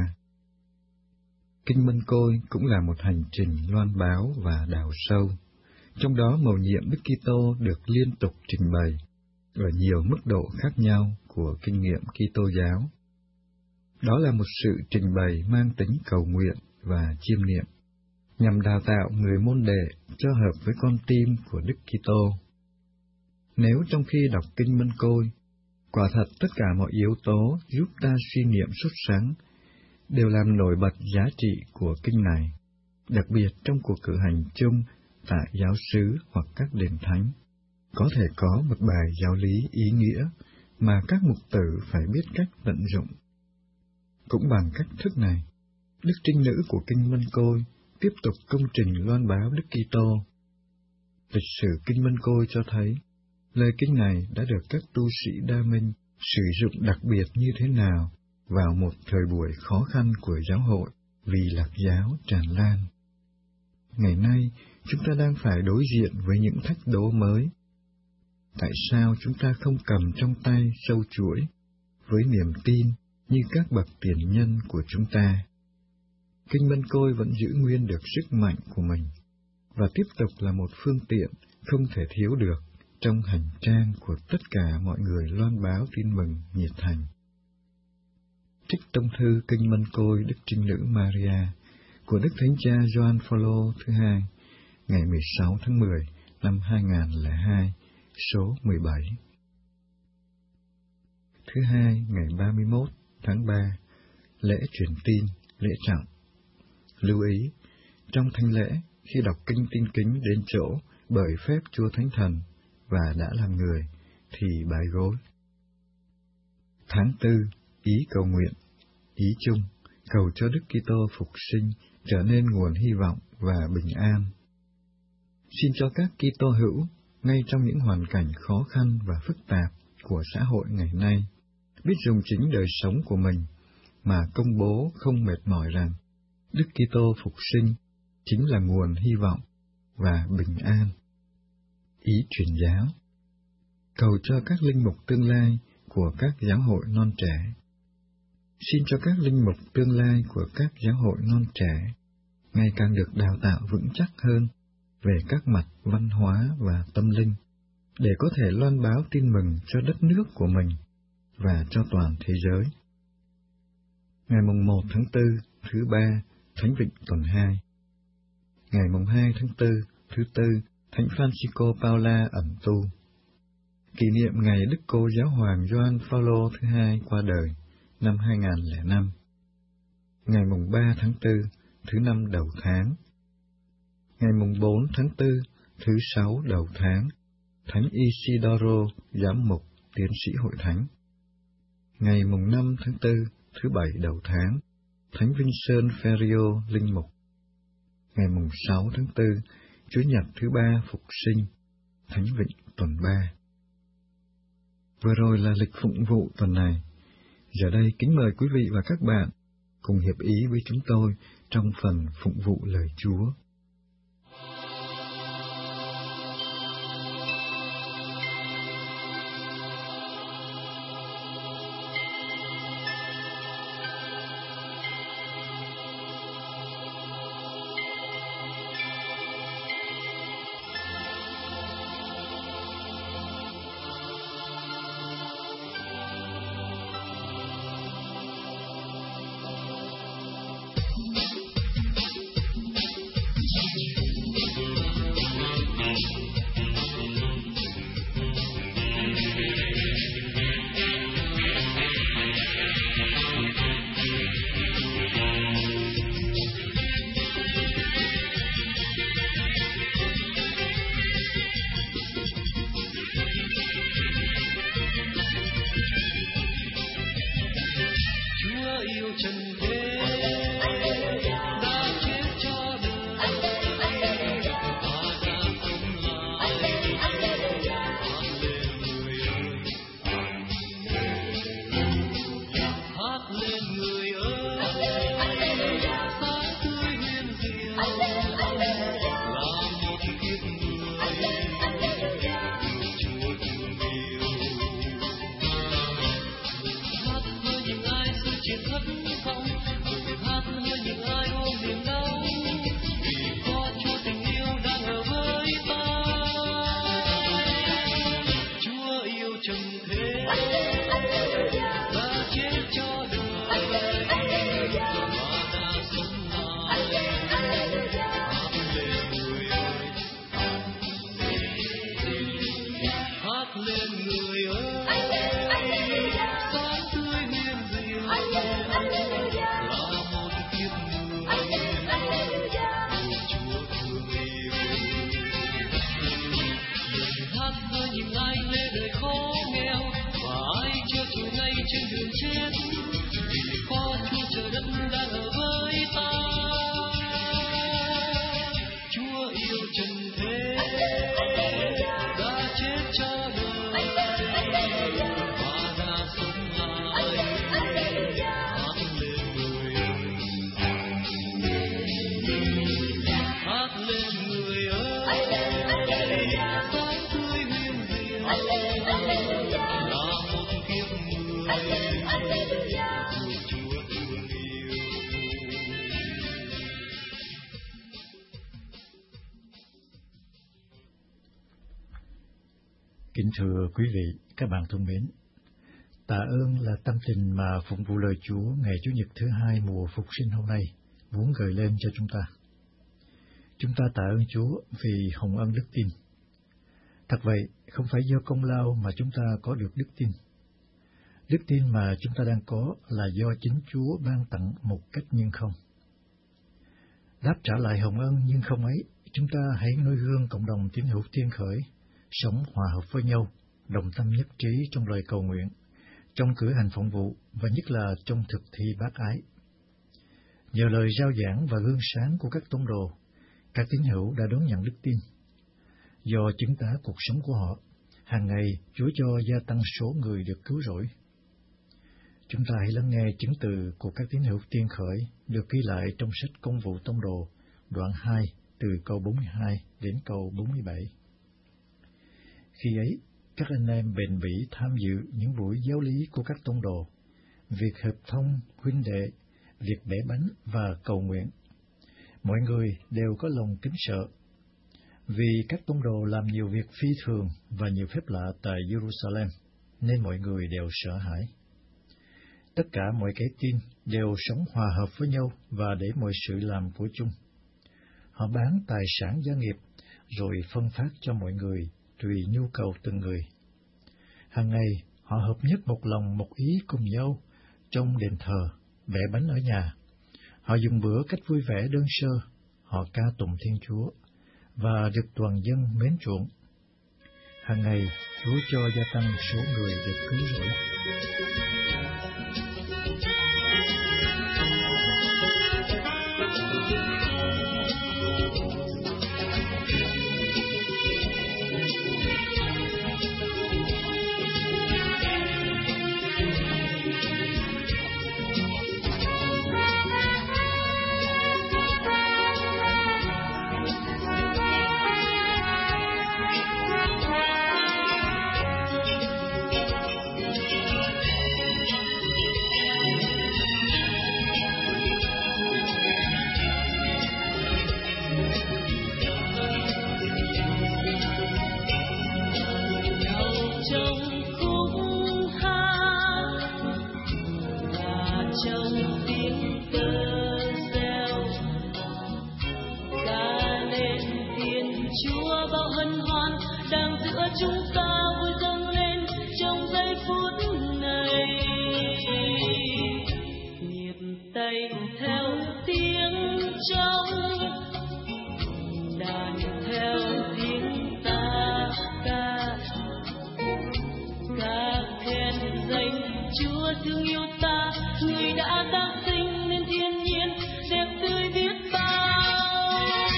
Kinh Mân Côi cũng là một hành trình loan báo và đào sâu. Trong đó mầu nhiệm Đức Kitô được liên tục trình bày ở nhiều mức độ khác nhau của kinh nghiệm Kitô giáo. Đó là một sự trình bày mang tính cầu nguyện và chiêm niệm, nhằm đào tạo người môn đệ cho hợp với con tim của Đức Kitô. Nếu trong khi đọc Kinh Mân Côi, quả thật tất cả mọi yếu tố giúp ta suy niệm xuất sáng đều làm nổi bật giá trị của kinh này, đặc biệt trong cuộc cử hành chung tại giáo xứ hoặc các đền thánh, có thể có một bài giáo lý ý nghĩa mà các mục tử phải biết cách tận dụng. Cũng bằng cách thức này, Đức Trinh Nữ của Kinh Mân Côi tiếp tục công trình loan báo Đức Kitô. Lịch sử Kinh Mân Côi cho thấy, lời kinh này đã được các tu sĩ Đa Minh sử dụng đặc biệt như thế nào vào một thời buổi khó khăn của giáo hội vì lạc giáo tràn lan. Ngày nay, chúng ta đang phải đối diện với những thách đố mới. Tại sao chúng ta không cầm trong tay sâu chuỗi với niềm tin như các bậc tiền nhân của chúng ta? Kinh Mân Côi vẫn giữ nguyên được sức mạnh của mình và tiếp tục là một phương tiện không thể thiếu được trong hành trang của tất cả mọi người loan báo tin mừng nhiệt thành. Trích trong thư Kinh Mân Côi Đức Trinh Nữ Maria của Đức Thánh Cha Gioan Phaolô thứ hai, ngày mười sáu tháng mười năm hai nghìn không trăm lẻ hai, số mười bảy. Thứ hai, ngày ba mươi mốt tháng ba, lễ truyền tin, lễ trọng. Lưu ý, trong thánh lễ, khi đọc kinh tin kính đến chỗ bởi phép Chúa Thánh Thần và đã làm người, thì bái gối. Tháng tư, ý cầu nguyện, ý chung, cầu cho Đức Kitô phục sinh trở nên nguồn hy vọng và bình an. Xin cho các Kitô hữu, ngay trong những hoàn cảnh khó khăn và phức tạp của xã hội ngày nay, biết dùng chính đời sống của mình mà công bố không mệt mỏi rằng Đức Kitô phục sinh chính là nguồn hy vọng và bình an. Ý truyền giáo, cầu cho các linh mục tương lai của các giáo hội non trẻ. Xin cho các linh mục tương lai của các giáo hội non trẻ ngày càng được đào tạo vững chắc hơn về các mặt văn hóa và tâm linh, để có thể loan báo tin mừng cho đất nước của mình và cho toàn thế giới. Ngày mùng một tháng tư, thứ ba, Thánh Vịnh tuần hai. Ngày mùng hai tháng tư, thứ tư, Thánh Francisco Paula ẩn tu. Kỷ niệm ngày Đức Cô Giáo Hoàng Gioan Phaolô thứ hai qua đời năm hai nghìn không trăm lẻ năm. Ngày mùng ba tháng tư, thứ năm đầu tháng. Ngày mùng bốn tháng tư, thứ sáu đầu tháng, Thánh Isidoro Giám mục Tiến sĩ Hội Thánh. Ngày mùng năm tháng tư, thứ bảy đầu tháng, Thánh Vincent Ferrio Linh mục. Ngày mùng sáu tháng tư, Chúa Nhật thứ ba Phục sinh, Thánh Vịnh tuần ba. Vừa rồi là lịch phụng vụ tuần này. Giờ đây kính mời quý vị và các bạn cùng hiệp ý với chúng tôi trong phần phụng vụ lời Chúa. trần thế đã chết cho đời và đã sống lại. Hát lên người ơi, hát lên người ơi, sáng tươi hiên diệu là một kiếp người Chúa thương yêu. Hát hơi những ai sự chiến thất vọng, hát hơi những ai ôm niềm đau, vì có Chúa tình yêu đang ở với ta. Chúa yêu trần thế đã chết cho đời và đã sống lại. Hát lên người ơi, hát lên người ơi, sáng tươi hiên diệu là một kiếp người Chúa thương yêu. Lời hát hơi những ai lê đời khó nghèo và ai chưa chịu ngay trên đường chết, vì có Chúa trời đất đang ở với ta. Chúa yêu trần thế đã chết cho đời và đã sống lại. Hát lên người ơi, hát lên người ơi, sáng tươi hiên diệu là một kiếp người được Chúa thương yêu. Kính thưa quý vị, các bạn thân mến, tạ ơn là tâm tình mà phụng vụ lời Chúa ngày Chủ nhật thứ hai mùa Phục sinh hôm nay muốn gợi lên cho chúng ta. Chúng ta tạ ơn Chúa vì hồng ân đức tin. Thật vậy, không phải do công lao mà chúng ta có được đức tin. Đức tin mà chúng ta đang có là do chính Chúa ban tặng một cách nhân không. Đáp trả lại hồng ân nhưng không ấy, chúng ta hãy noi gương cộng đồng tín hữu Thiên Khởi, sống hòa hợp với nhau, đồng tâm nhất trí trong lời cầu nguyện, trong cử hành phụng vụ và nhất là trong thực thi bác ái. Nhờ lời rao giảng và gương sáng của các tông đồ, các tín hữu đã đón nhận đức tin. Do chứng tá cuộc sống của họ, hàng ngày Chúa cho gia tăng số người được cứu rỗi. Chúng ta hãy lắng nghe chứng từ của các tín hữu Tiên Khởi được ghi lại trong sách Công vụ Tông đồ, đoạn hai, từ câu bốn mươi hai đến câu bốn mươi bảy. Khi ấy, các anh em bền bỉ tham dự những buổi giáo lý của các tông đồ, việc hợp thông huynh đệ, việc bẻ bánh và cầu nguyện. Mọi người đều có lòng kính sợ, vì các tông đồ làm nhiều việc phi thường và nhiều phép lạ tại Jerusalem, nên mọi người đều sợ hãi. Tất cả mọi kẻ tin đều sống hòa hợp với nhau và để mọi sự làm của chung. Họ bán tài sản gia nghiệp, rồi phân phát cho mọi người tùy nhu cầu từng người. Hàng ngày, họ hợp nhất một lòng một ý cùng nhau trong đền thờ, bẻ bánh ở nhà. Họ dùng bữa cách vui vẻ đơn sơ, họ ca tụng Thiên Chúa, và được toàn dân mến chuộng. Hàng ngày, Chúa cho gia tăng số người được cứu rỗi. Ca khen danh Chúa thương yêu ta, người đã tác sinh nên thiên nhiên đẹp tươi biết bao.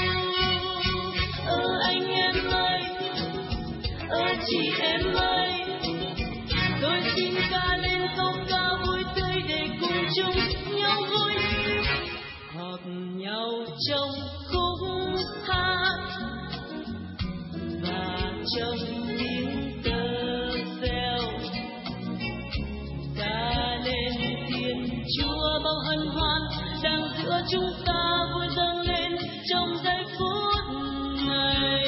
Ơ anh em ơi, ơ chị em ơi, tôi xin ca lên câu ca vui tươi để cùng chung nhau vui, hợp nhau trong khúc hát và trong tiếng tơ reo, ca lên Thiên Chúa bao hân hoan đang giữa chúng ta vui dâng lên trong giây phút này.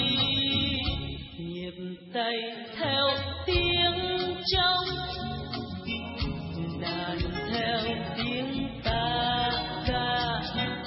Nhịp tay theo tiếng trong, đàn theo tiếng ta ca,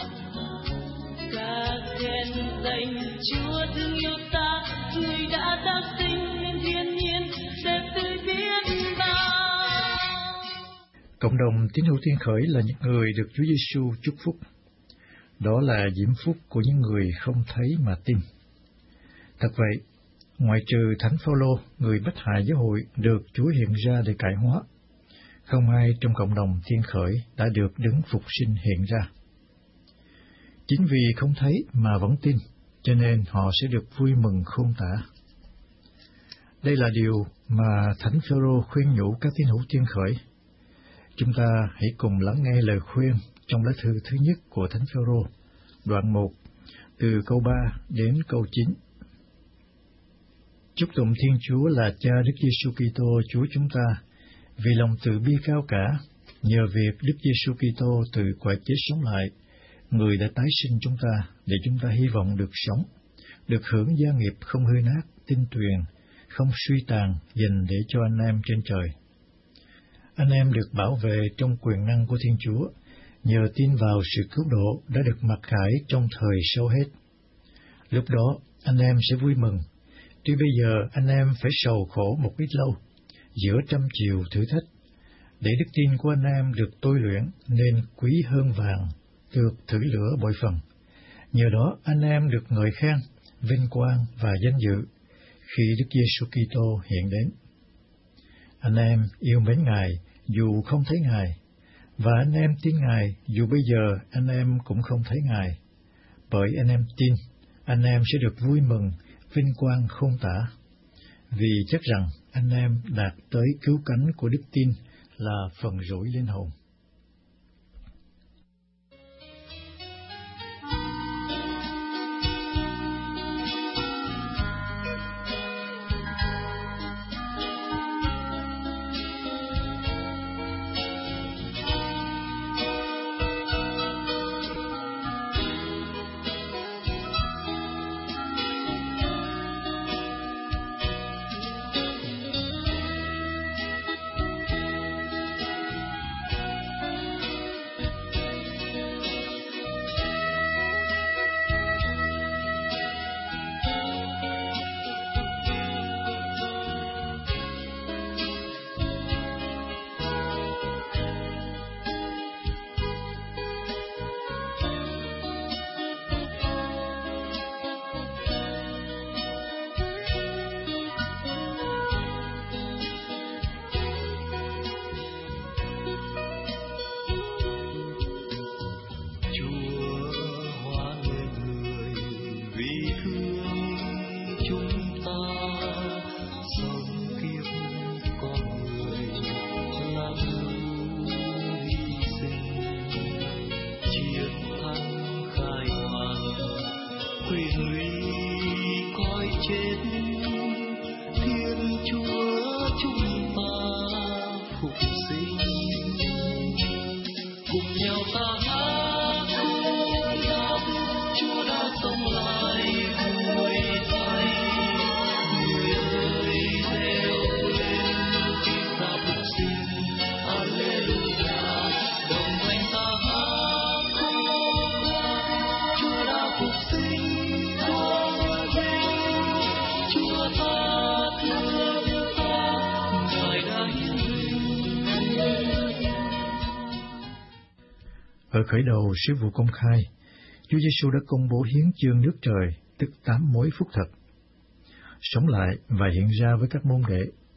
ca khen danh Chúa thương yêu ta, người đã tác sinh nên thiên nhiên đẹp tươi biết bao. Cộng đồng tín hữu Thiên Khởi là những người được Chúa Giêsu chúc phúc. Đó là diễm phúc của những người không thấy mà tin. Thật vậy, ngoại trừ Thánh Phaolô, người bất hại giáo hội được Chúa hiện ra để cải hóa, không ai trong cộng đồng Thiên Khởi đã được Đấng Phục Sinh hiện ra. Chính vì không thấy mà vẫn tin, cho nên họ sẽ được vui mừng khôn tả. Đây là điều mà Thánh Phaolô khuyên nhủ các tín hữu Thiên Khởi. Chúng ta hãy cùng lắng nghe lời khuyên trong lá thư thứ nhất của Thánh Phaolô, đoạn một, từ câu ba đến câu chín. Chúc tụng Thiên Chúa là Cha Đức Giêsu Kitô Chúa chúng ta, vì lòng từ bi cao cả, nhờ việc Đức Giêsu Kitô từ cõi chết sống lại, người đã tái sinh chúng ta để chúng ta hy vọng được sống, được hưởng gia nghiệp không hư nát, tinh tuyền, không suy tàn, dành để cho anh em trên trời. Anh em được bảo vệ trong quyền năng của Thiên Chúa, nhờ tin vào sự cứu độ đã được mặc khải trong thời sau hết. Lúc đó, anh em sẽ vui mừng. Tuy bây giờ anh em phải sầu khổ một ít lâu, giữa trăm chiều thử thách, để đức tin của anh em được tôi luyện nên quý hơn vàng, được thử lửa bội phần. Nhờ đó anh em được ngợi khen, vinh quang và danh dự khi Đức Giêsu Kitô hiện đến. Anh em yêu mến Ngài dù không thấy Ngài, và anh em tin Ngài dù bây giờ anh em cũng không thấy Ngài. Bởi anh em tin, anh em sẽ được vui mừng, vinh quang khôn tả, vì chắc rằng anh em đạt tới cứu cánh của đức tin là phần rủi linh hồn. Ở khởi đầu sứ vụ công khai, Chúa Giêsu đã công bố hiến chương nước trời, tức tám mối phúc thật, sống lại và hiện ra với các môn đệ,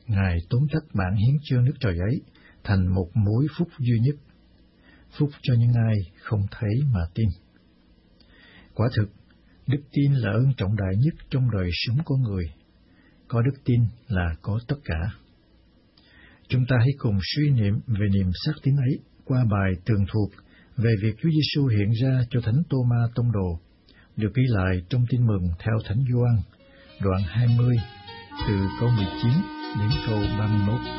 Ngài tóm tắt bản hiến chương nước trời ấy thành một mối phúc duy nhất, phúc cho những ai không thấy mà tin. Quả thực, đức tin là ơn trọng đại nhất trong đời sống con người. Có đức tin là có tất cả. Chúng ta hãy cùng suy niệm về niềm xác tín ấy qua bài tường thuật về việc Chúa Giêsu hiện ra cho Thánh Tô-ma tông đồ, được ghi lại trong Tin mừng theo Thánh Gioan, đoạn hai mươi, từ câu mười chín đến câu ba mươi mốt.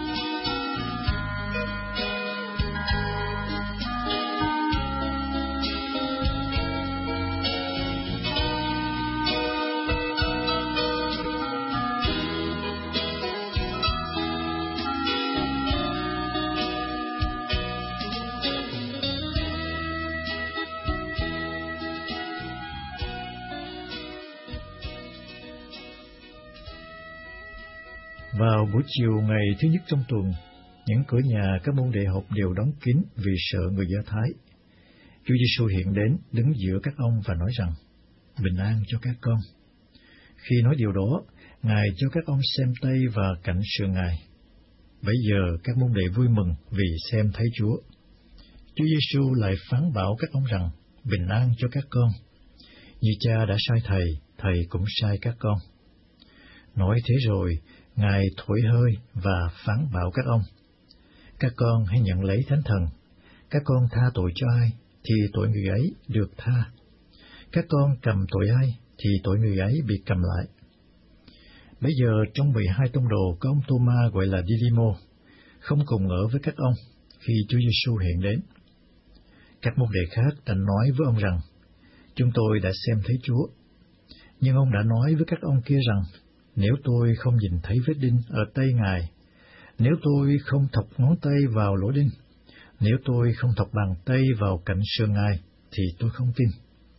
Vào buổi chiều ngày thứ nhất trong tuần, những cửa nhà các môn đệ học đều đóng kín vì sợ người Do Thái. Chúa Giêsu hiện đến, đứng giữa các ông và nói rằng: "Bình an cho các con." Khi nói điều đó, Ngài cho các ông xem tay và cạnh sườn Ngài. Bấy giờ các môn đệ vui mừng vì xem thấy Chúa. Chúa Giêsu lại phán bảo các ông rằng: "Bình an cho các con. Như Cha đã sai Thầy, Thầy cũng sai các con." Nói thế rồi, Ngài thổi hơi và phán bảo các ông: "Các con hãy nhận lấy Thánh Thần. Các con tha tội cho ai, thì tội người ấy được tha. Các con cầm tội ai, thì tội người ấy bị cầm lại." Bây giờ trong mười hai tông đồ có ông Tô-ma gọi là Đi-đi-mô, không cùng ở với các ông khi Chúa Giêsu hiện đến. Các môn đệ khác đã nói với ông rằng: "Chúng tôi đã xem thấy Chúa." Nhưng ông đã nói với các ông kia rằng: "Nếu tôi không nhìn thấy vết đinh ở tay Ngài, nếu tôi không thọc ngón tay vào lỗ đinh, nếu tôi không thọc bàn tay vào cạnh sườn Ngài, thì tôi không tin."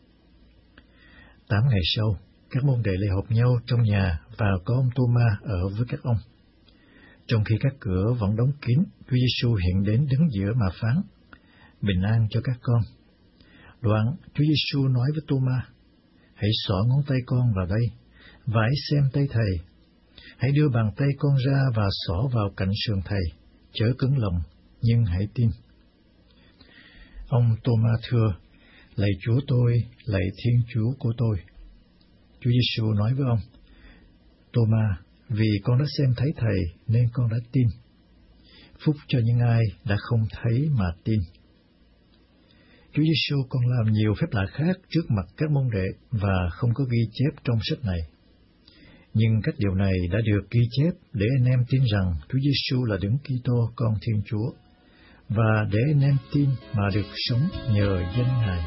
Tám ngày sau, các môn đệ lại họp nhau trong nhà và có ông Tô-ma ở với các ông. Trong khi các cửa vẫn đóng kín, Chúa Giêsu hiện đến đứng giữa mà phán: "Bình an cho các con." Đoạn, Chúa Giêsu nói với Tô-ma: "Hãy xỏ ngón tay con vào đây, và hãy xem tay Thầy. Hãy đưa bàn tay con ra và xỏ vào cạnh sườn Thầy, chớ cứng lòng, nhưng hãy tin." Ông Tô-ma thưa: "Lạy Chúa tôi, lạy Thiên Chúa của tôi." Chúa Giêsu nói với ông: "Tô-ma, vì con đã xem thấy Thầy nên con đã tin. Phúc cho những ai đã không thấy mà tin." Chúa Giêsu còn làm nhiều phép lạ khác trước mặt các môn đệ và không có ghi chép trong sách này. Nhưng các điều này đã được ghi chép để anh em tin rằng Chúa Giêsu là Đấng Kitô Con Thiên Chúa, và để anh em tin mà được sống nhờ danh Ngài.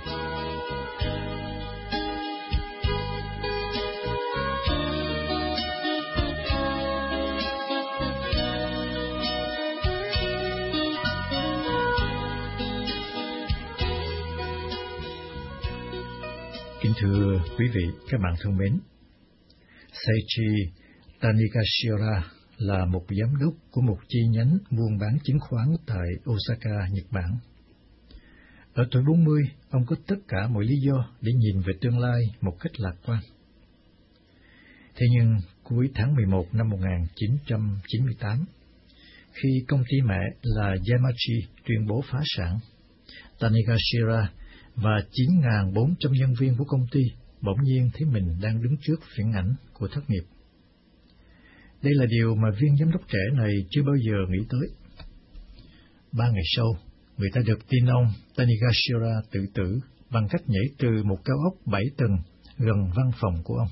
Kính thưa quý vị, các bạn thân mến, Seiichi Tanigashira là một giám đốc của một chi nhánh buôn bán chứng khoán tại Osaka, Nhật Bản. Ở tuổi bốn mươi, ông có tất cả mọi lý do để nhìn về tương lai một cách lạc quan. Thế nhưng, cuối tháng mười một năm một nghìn chín trăm chín mươi tám, khi công ty mẹ là Yamachi tuyên bố phá sản, Tanigashira và chín nghìn bốn trăm nhân viên của công ty bỗng nhiên thấy mình đang đứng trước viễn ảnh của thất nghiệp. Đây là điều mà viên giám đốc trẻ này chưa bao giờ nghĩ tới. Ba ngày sau, người ta được tin ông Tanigashira tự tử bằng cách nhảy từ một cao ốc bảy tầng gần văn phòng của ông.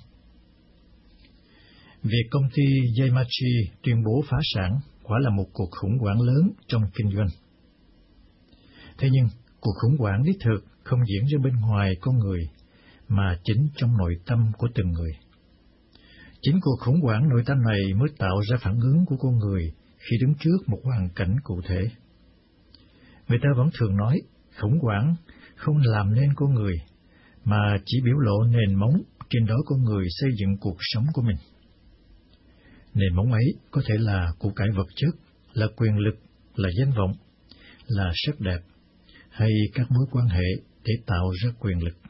Việc công ty Yamachi tuyên bố phá sản quả là một cuộc khủng hoảng lớn trong kinh doanh. Thế nhưng, cuộc khủng hoảng đích thực không diễn ra bên ngoài con người, mà chính trong nội tâm của từng người. Chính cuộc khủng hoảng nội tâm này mới tạo ra phản ứng của con người khi đứng trước một hoàn cảnh cụ thể. Người ta vẫn thường nói, khủng hoảng không làm nên con người, mà chỉ biểu lộ nền móng trên đó con người xây dựng cuộc sống của mình. Nền móng ấy có thể là của cải vật chất, là quyền lực, là danh vọng, là sắc đẹp, hay các mối quan hệ để tạo ra quyền lực.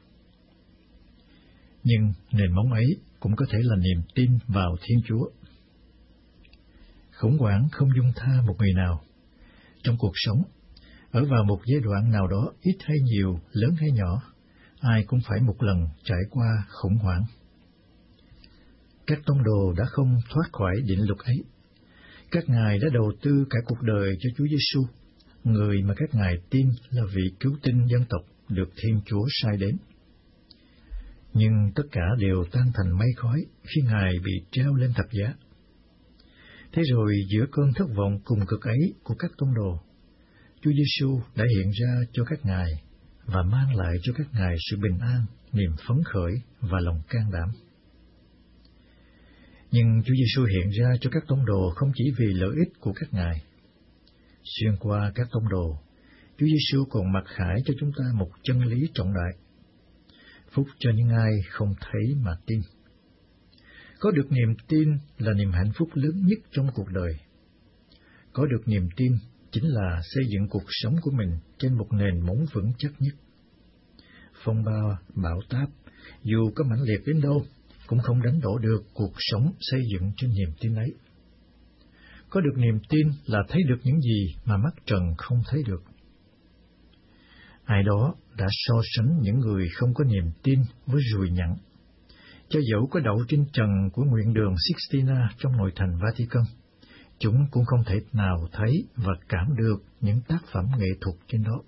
Nhưng nền móng ấy cũng có thể là niềm tin vào Thiên Chúa. Khủng hoảng không dung tha một người nào. Trong cuộc sống, ở vào một giai đoạn nào đó, ít hay nhiều, lớn hay nhỏ, ai cũng phải một lần trải qua khủng hoảng. Các tông đồ đã không thoát khỏi định luật ấy. Các ngài đã đầu tư cả cuộc đời cho Chúa Giêsu, người mà các ngài tin là vị cứu tinh dân tộc được Thiên Chúa sai đến. Nhưng tất cả đều tan thành mây khói khi ngài bị treo lên thập giá. Thế rồi giữa cơn thất vọng cùng cực ấy của các tông đồ, Chúa Giêsu đã hiện ra cho các ngài và mang lại cho các ngài sự bình an, niềm phấn khởi và lòng can đảm. Nhưng Chúa Giêsu hiện ra cho các tông đồ không chỉ vì lợi ích của các ngài. Xuyên qua các tông đồ, Chúa Giêsu còn mặc khải cho chúng ta một chân lý trọng đại. Phúc cho những ai không thấy mà tin. Có được niềm tin là niềm hạnh phúc lớn nhất trong cuộc đời. Có được niềm tin chính là xây dựng cuộc sống của mình trên một nền móng vững chắc nhất. Phong ba, bão táp, dù có mãnh liệt đến đâu, cũng không đánh đổ được cuộc sống xây dựng trên niềm tin ấy. Có được niềm tin là thấy được những gì mà mắt trần không thấy được. Ai đó đã so sánh những người không có niềm tin với ruồi nhặng. Cho dẫu có đậu trên trần của nguyện đường Sixtina trong nội thành Vatican, chúng cũng không thể nào thấy và cảm được những tác phẩm nghệ thuật trên đó.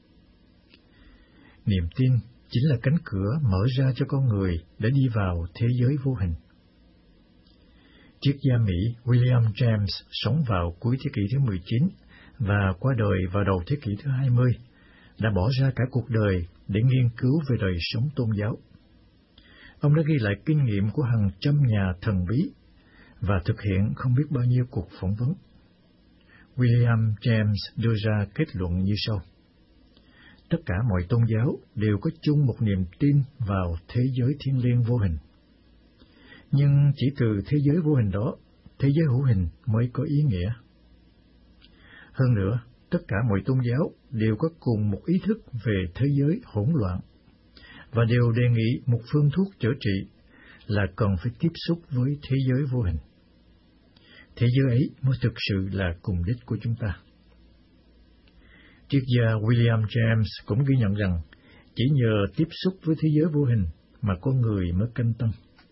Niềm tin chính là cánh cửa mở ra cho con người để đi vào thế giới vô hình. Triết gia Mỹ William James sống vào cuối thế kỷ thứ mười chín và qua đời vào đầu thế kỷ thứ hai mươi, đã bỏ ra cả cuộc đời để nghiên cứu về đời sống tôn giáo. Ông đã ghi lại kinh nghiệm của hàng trăm nhà thần bí và thực hiện không biết bao nhiêu cuộc phỏng vấn. William James đưa ra kết luận như sau: tất cả mọi tôn giáo đều có chung một niềm tin vào thế giới thiêng liêng vô hình. Nhưng chỉ từ thế giới vô hình đó, thế giới hữu hình mới có ý nghĩa. Hơn nữa, tất cả mọi tôn giáo đều có cùng một ý thức về thế giới hỗn loạn, và đều đề nghị một phương thuốc chữa trị là cần phải tiếp xúc với thế giới vô hình. Thế giới ấy mới thực sự là cùng đích của chúng ta. Triết gia William James cũng ghi nhận rằng chỉ nhờ tiếp xúc với thế giới vô hình mà con người mới canh tân.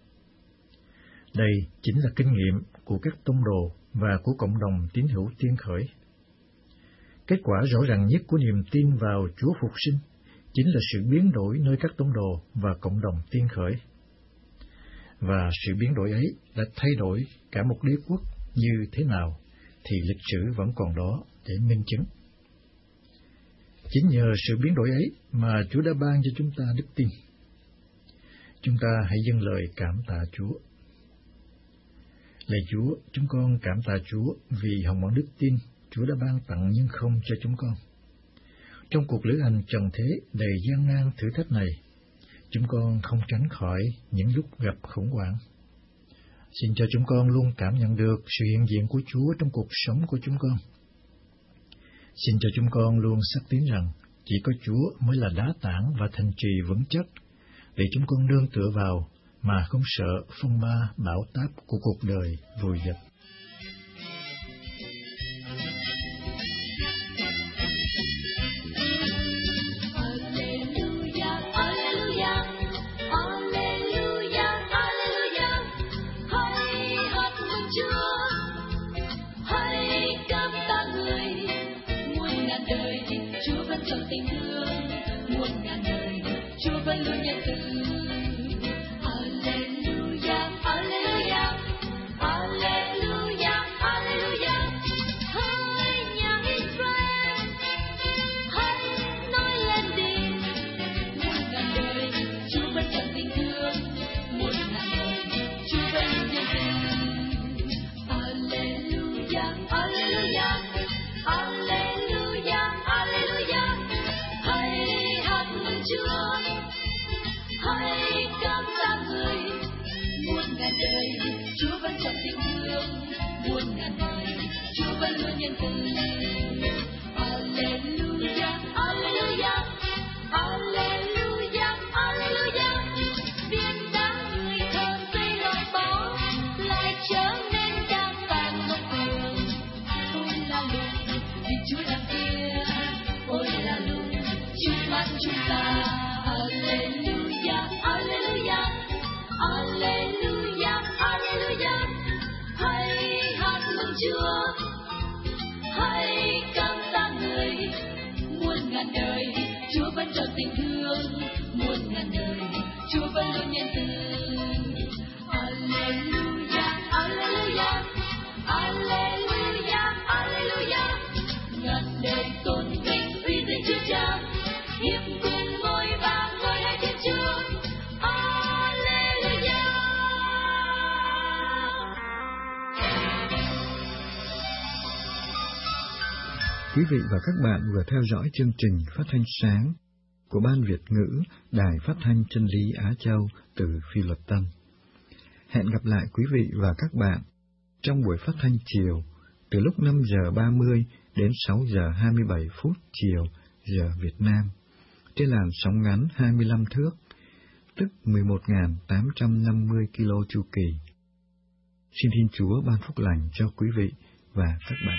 Đây chính là kinh nghiệm của các tông đồ và của cộng đồng tín hữu tiên khởi. Kết quả rõ ràng nhất của niềm tin vào Chúa Phục sinh chính là sự biến đổi nơi các tông đồ và cộng đồng tiên khởi. Và sự biến đổi ấy đã thay đổi cả một đế quốc như thế nào thì lịch sử vẫn còn đó để minh chứng. Chính nhờ sự biến đổi ấy mà Chúa đã ban cho chúng ta đức tin. Chúng ta hãy dâng lời cảm tạ Chúa. Lạy Chúa, chúng con cảm tạ Chúa vì hồng ân đức tin Chúa đã ban tặng nhưng không cho chúng con. Trong cuộc lữ hành trần thế đầy gian nan thử thách này, chúng con không tránh khỏi những lúc gặp khủng hoảng. Xin cho chúng con luôn cảm nhận được sự hiện diện của Chúa trong cuộc sống của chúng con. Xin cho chúng con luôn xác tín rằng chỉ có Chúa mới là đá tảng và thành trì vững chắc để chúng con nương tựa vào mà không sợ phong ba bão táp của cuộc đời vùi dập. Chúa vẫn trong tình thương muôn ngàn đời, Chúa vẫn luôn nhân từ. Alleluia, Alleluia, Alleluia, Alleluia. Viên đá người thơm cây loại bó lại trở nên đang vàng ngọc tường. Chúa đang kia, ôi là lùng trước mắt chúng ta. Alleluia, Alleluia, Alleluia, Alleluia. Hãy hát mừng Chúa, hãy cảm tạ Người. Muôn ngàn đời Chúa vẫn trọn tình thương, muôn ngàn đời Chúa vẫn luôn nhân từ. Alleluia, Alleluia, Alleluia, Alleluia. Ngàn đời tôn vinh uy danh Chúa Cha, hiệp cùng ngôi ba ngôi hai Thiên Chúa. Alleluia. Quý vị và các bạn vừa theo dõi chương trình phát thanh sáng của Ban Việt ngữ Đài Phát thanh Chân lý Á Châu từ Phi Luật Tân. Hẹn gặp lại quý vị và các bạn trong buổi phát thanh chiều từ lúc năm giờ ba mươi đến sáu giờ hai mươi bảy phút chiều giờ Việt Nam trên làn sóng ngắn hai mươi lăm thước, tức mười một nghìn tám trăm năm mươi ki lô chu kỳ. Xin Thiên Chúa ban phúc lành cho quý vị và các bạn.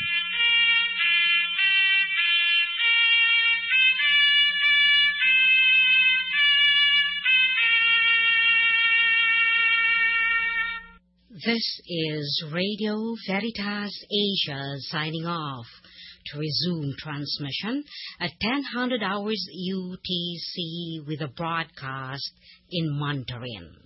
This is Radio Veritas Asia signing off. To resume transmission at ten hundred hours U T C with a broadcast in Mandarin.